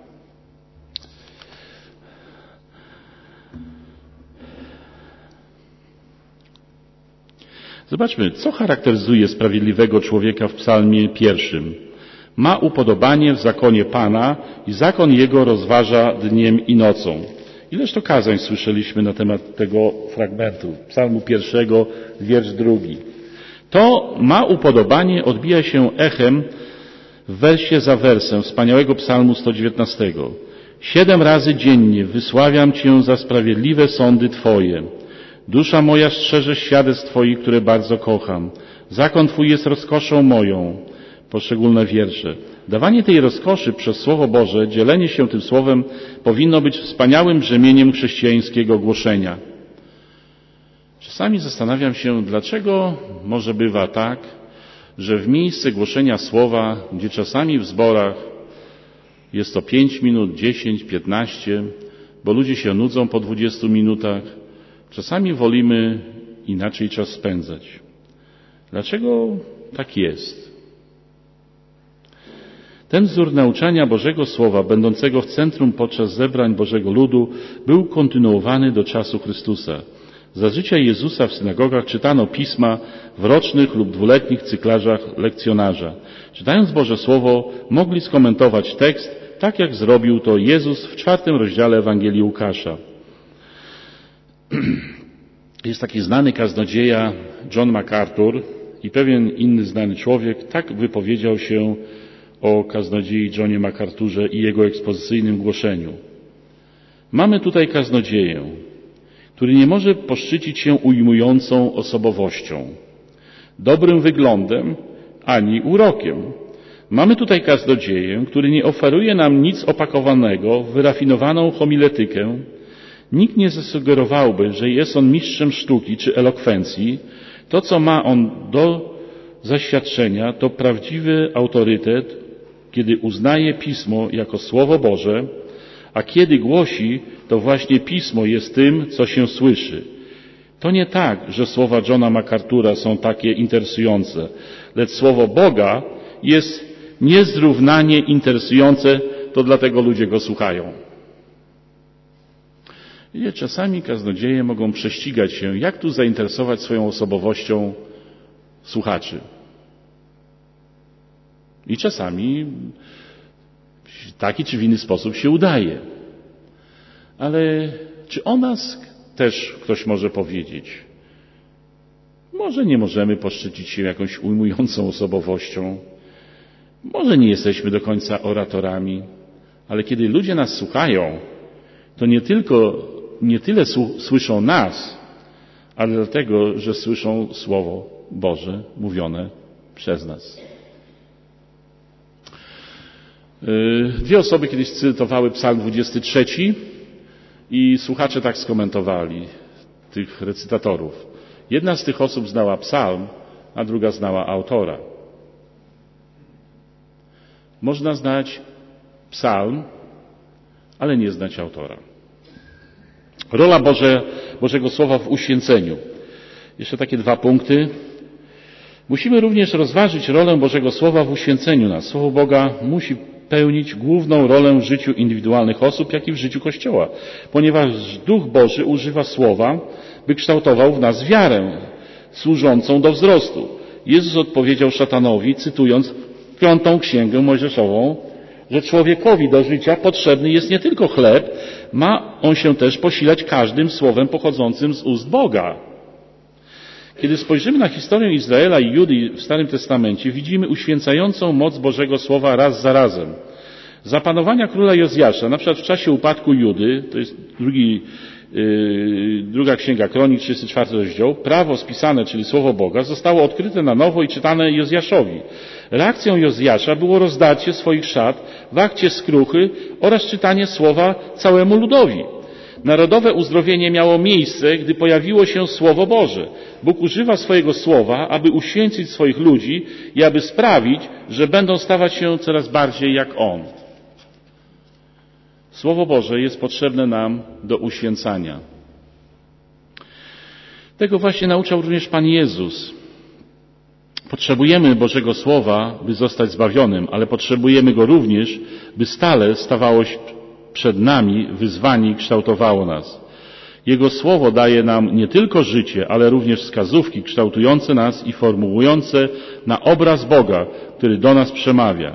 Zobaczmy, co charakteryzuje sprawiedliwego człowieka w psalmie pierwszym. Ma upodobanie w zakonie Pana i zakon Jego rozważa dniem i nocą. Ileż to kazań słyszeliśmy na temat tego fragmentu, psalmu pierwszego, wiersz drugi. To ma upodobanie odbija się echem w wersie za wersem wspaniałego psalmu sto dziewiętnastego. Siedem razy dziennie wysławiam Cię za sprawiedliwe sądy Twoje. Dusza moja strzeże świadectw Twoich, które bardzo kocham. Zakon Twój jest rozkoszą moją. Poszczególne wiersze. Dawanie tej rozkoszy przez Słowo Boże, dzielenie się tym Słowem powinno być wspaniałym brzemieniem chrześcijańskiego głoszenia. Czasami zastanawiam się, dlaczego może bywa tak, że w miejsce głoszenia Słowa, gdzie czasami w zborach jest to pięć minut, dziesięć, piętnaście, bo ludzie się nudzą po dwudziestu minutach, czasami wolimy inaczej czas spędzać. Dlaczego tak jest? Ten wzór nauczania Bożego Słowa, będącego w centrum podczas zebrań Bożego Ludu, był kontynuowany do czasu Chrystusa. Za życia Jezusa w synagogach czytano pisma w rocznych lub dwuletnich cyklarzach lekcjonarza. Czytając Boże Słowo, mogli skomentować tekst, tak jak zrobił to Jezus w czwartym rozdziale Ewangelii Łukasza. Jest taki znany kaznodzieja John MacArthur i pewien inny znany człowiek tak wypowiedział się o kaznodziei Johnie MacArthurze i jego ekspozycyjnym głoszeniu. Mamy tutaj kaznodzieję, który nie może poszczycić się ujmującą osobowością, dobrym wyglądem ani urokiem. Mamy tutaj kaznodzieję, który nie oferuje nam nic opakowanego w wyrafinowaną homiletykę. Nikt nie zasugerowałby, że jest on mistrzem sztuki czy elokwencji. To, co ma on do zaświadczenia, to prawdziwy autorytet, kiedy uznaje Pismo jako Słowo Boże, a kiedy głosi, to właśnie Pismo jest tym, co się słyszy. To nie tak, że słowa Johna MacArthura są takie interesujące, lecz Słowo Boga jest niezrównanie interesujące, to dlatego ludzie go słuchają. I czasami kaznodzieje mogą prześcigać się, jak tu zainteresować swoją osobowością słuchaczy. I czasami w taki czy w inny sposób się udaje. Ale czy o nas też ktoś może powiedzieć? Może nie możemy poszczycić się jakąś ujmującą osobowością. Może nie jesteśmy do końca oratorami. Ale kiedy ludzie nas słuchają, to nie tylko, nie tyle słyszą nas, ale dlatego, że słyszą Słowo Boże mówione przez nas. Dwie osoby kiedyś cytowały Psalm dwudziesty trzeci i słuchacze tak skomentowali tych recytatorów. Jedna z tych osób znała psalm, a druga znała autora. Można znać psalm, ale nie znać autora. Rola Boże, Bożego Słowa w uświęceniu. Jeszcze takie dwa punkty. Musimy również rozważyć rolę Bożego Słowa w uświęceniu nas. Słowo Boga musi pełnić główną rolę w życiu indywidualnych osób, jak i w życiu Kościoła, ponieważ Duch Boży używa Słowa, by kształtował w nas wiarę służącą do wzrostu. Jezus odpowiedział szatanowi, cytując piątą księgę mojżeszową, że człowiekowi do życia potrzebny jest nie tylko chleb, ma on się też posilać każdym słowem pochodzącym z ust Boga. Kiedy spojrzymy na historię Izraela i Judy w Starym Testamencie, widzimy uświęcającą moc Bożego Słowa raz za razem. Za panowania króla Jozjasza, na przykład w czasie upadku Judy, to jest drugi, yy, druga księga Kronik, trzydziesty czwarty rozdział, prawo spisane, czyli Słowo Boga, zostało odkryte na nowo i czytane Jozjaszowi. Reakcją Jozjasza było rozdarcie swoich szat w akcie skruchy oraz czytanie słowa całemu ludowi. Narodowe uzdrowienie miało miejsce, gdy pojawiło się Słowo Boże. Bóg używa swojego Słowa, aby uświęcić swoich ludzi i aby sprawić, że będą stawać się coraz bardziej jak On. Słowo Boże jest potrzebne nam do uświęcania. Tego właśnie nauczał również Pan Jezus. Potrzebujemy Bożego Słowa, by zostać zbawionym, ale potrzebujemy Go również, by stale stawało się przed nami wyzwanie i kształtowało nas. Jego Słowo daje nam nie tylko życie, ale również wskazówki kształtujące nas i formułujące na obraz Boga, który do nas przemawia.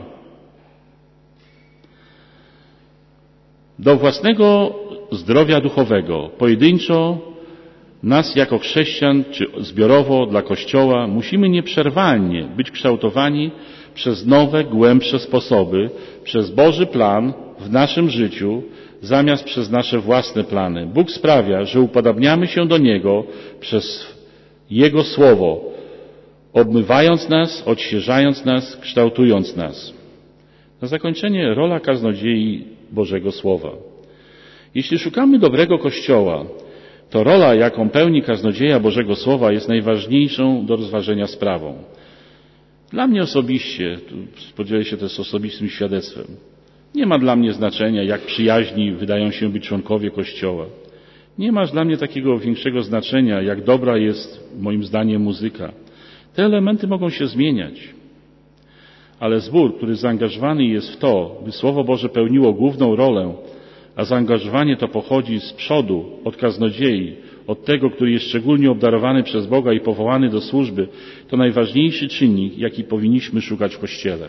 Do własnego zdrowia duchowego, pojedynczo nas jako chrześcijan, czy zbiorowo dla Kościoła, musimy nieprzerwalnie być kształtowani przez nowe, głębsze sposoby, przez Boży plan w naszym życiu, zamiast przez nasze własne plany. Bóg sprawia, że upodabniamy się do Niego przez Jego Słowo, obmywając nas, odświeżając nas, kształtując nas. Na zakończenie rola kaznodziei Bożego Słowa. Jeśli szukamy dobrego Kościoła, to rola, jaką pełni kaznodzieja Bożego Słowa, jest najważniejszą do rozważenia sprawą. Dla mnie osobiście, podzielę się też z osobistym świadectwem, nie ma dla mnie znaczenia, jak przyjaźni wydają się być członkowie Kościoła. Nie ma dla mnie takiego większego znaczenia, jak dobra jest moim zdaniem muzyka. Te elementy mogą się zmieniać. Ale zbór, który zaangażowany jest w to, by Słowo Boże pełniło główną rolę, a zaangażowanie to pochodzi z przodu, od kaznodziei, od tego, który jest szczególnie obdarowany przez Boga i powołany do służby, to najważniejszy czynnik, jaki powinniśmy szukać w Kościele.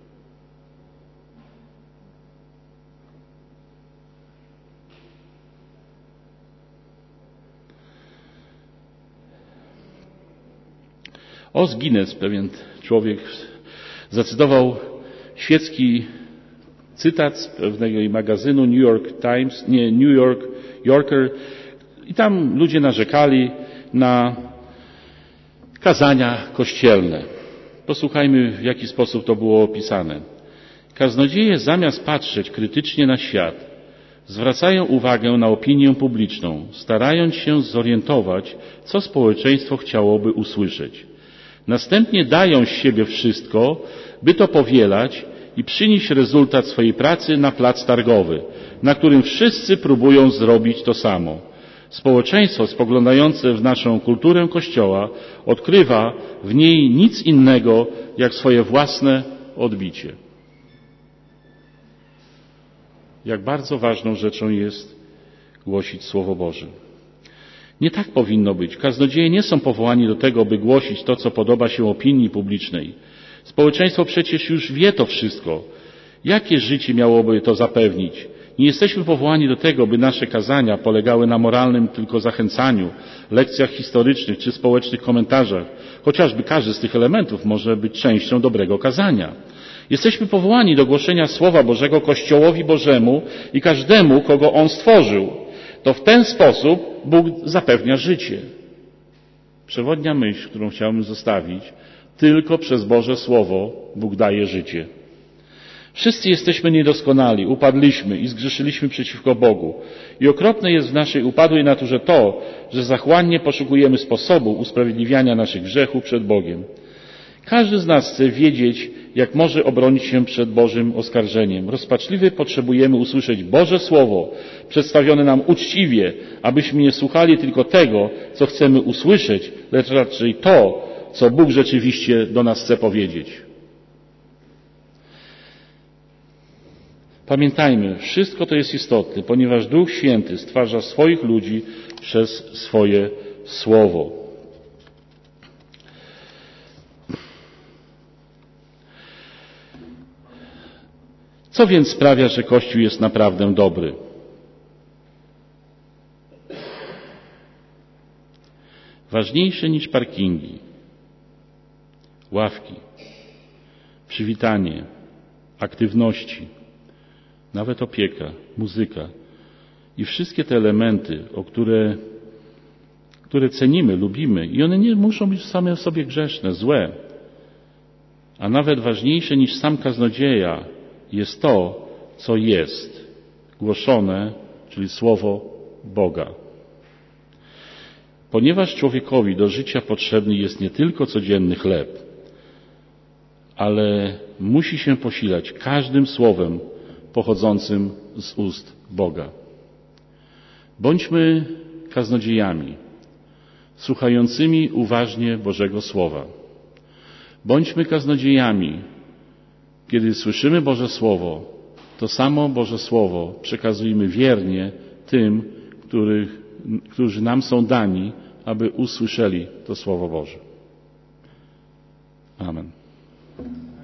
Os Guinness, pewien człowiek, zacytował świecki cytat z pewnego magazynu New York Times, nie, New York Yorker, i tam ludzie narzekali na kazania kościelne. Posłuchajmy, w jaki sposób to było opisane. Kaznodzieje, zamiast patrzeć krytycznie na świat, zwracają uwagę na opinię publiczną, starając się zorientować, co społeczeństwo chciałoby usłyszeć. Następnie dają z siebie wszystko, by to powielać i przynieść rezultat swojej pracy na plac targowy, na którym wszyscy próbują zrobić to samo. Społeczeństwo spoglądające w naszą kulturę Kościoła odkrywa w niej nic innego jak swoje własne odbicie. Jak bardzo ważną rzeczą jest głosić Słowo Boże. Nie tak powinno być. Kaznodzieje nie są powołani do tego, by głosić to, co podoba się opinii publicznej. Społeczeństwo przecież już wie to wszystko. Jakie życie miałoby to zapewnić? Nie jesteśmy powołani do tego, by nasze kazania polegały na moralnym tylko zachęcaniu, lekcjach historycznych czy społecznych komentarzach. Chociażby każdy z tych elementów może być częścią dobrego kazania. Jesteśmy powołani do głoszenia Słowa Bożego Kościołowi Bożemu i każdemu, kogo On stworzył. To w ten sposób Bóg zapewnia życie. Przewodnia myśl, którą chciałbym zostawić, tylko przez Boże Słowo Bóg daje życie. Wszyscy jesteśmy niedoskonali, upadliśmy i zgrzeszyliśmy przeciwko Bogu. I okropne jest w naszej upadłej naturze to, że zachłannie poszukujemy sposobu usprawiedliwiania naszych grzechów przed Bogiem. Każdy z nas chce wiedzieć, jak może obronić się przed Bożym oskarżeniem. Rozpaczliwie potrzebujemy usłyszeć Boże Słowo, przedstawione nam uczciwie, abyśmy nie słuchali tylko tego, co chcemy usłyszeć, lecz raczej to, co Bóg rzeczywiście do nas chce powiedzieć. Pamiętajmy, wszystko to jest istotne, ponieważ Duch Święty stwarza swoich ludzi przez swoje Słowo. Co więc sprawia, że Kościół jest naprawdę dobry? Ważniejsze niż parkingi, ławki, przywitanie, aktywności, nawet opieka, muzyka i wszystkie te elementy, o które, które cenimy, lubimy i one nie muszą być same w sobie grzeszne, złe, a nawet ważniejsze niż sam kaznodzieja jest to, co jest głoszone, czyli Słowo Boga. Ponieważ człowiekowi do życia potrzebny jest nie tylko codzienny chleb, ale musi się posilać każdym słowem pochodzącym z ust Boga. Bądźmy kaznodziejami, słuchającymi uważnie Bożego Słowa. Bądźmy kaznodziejami, kiedy słyszymy Boże Słowo, to samo Boże Słowo przekazujmy wiernie tym, których, którzy nam są dani, aby usłyszeli to Słowo Boże. Amen.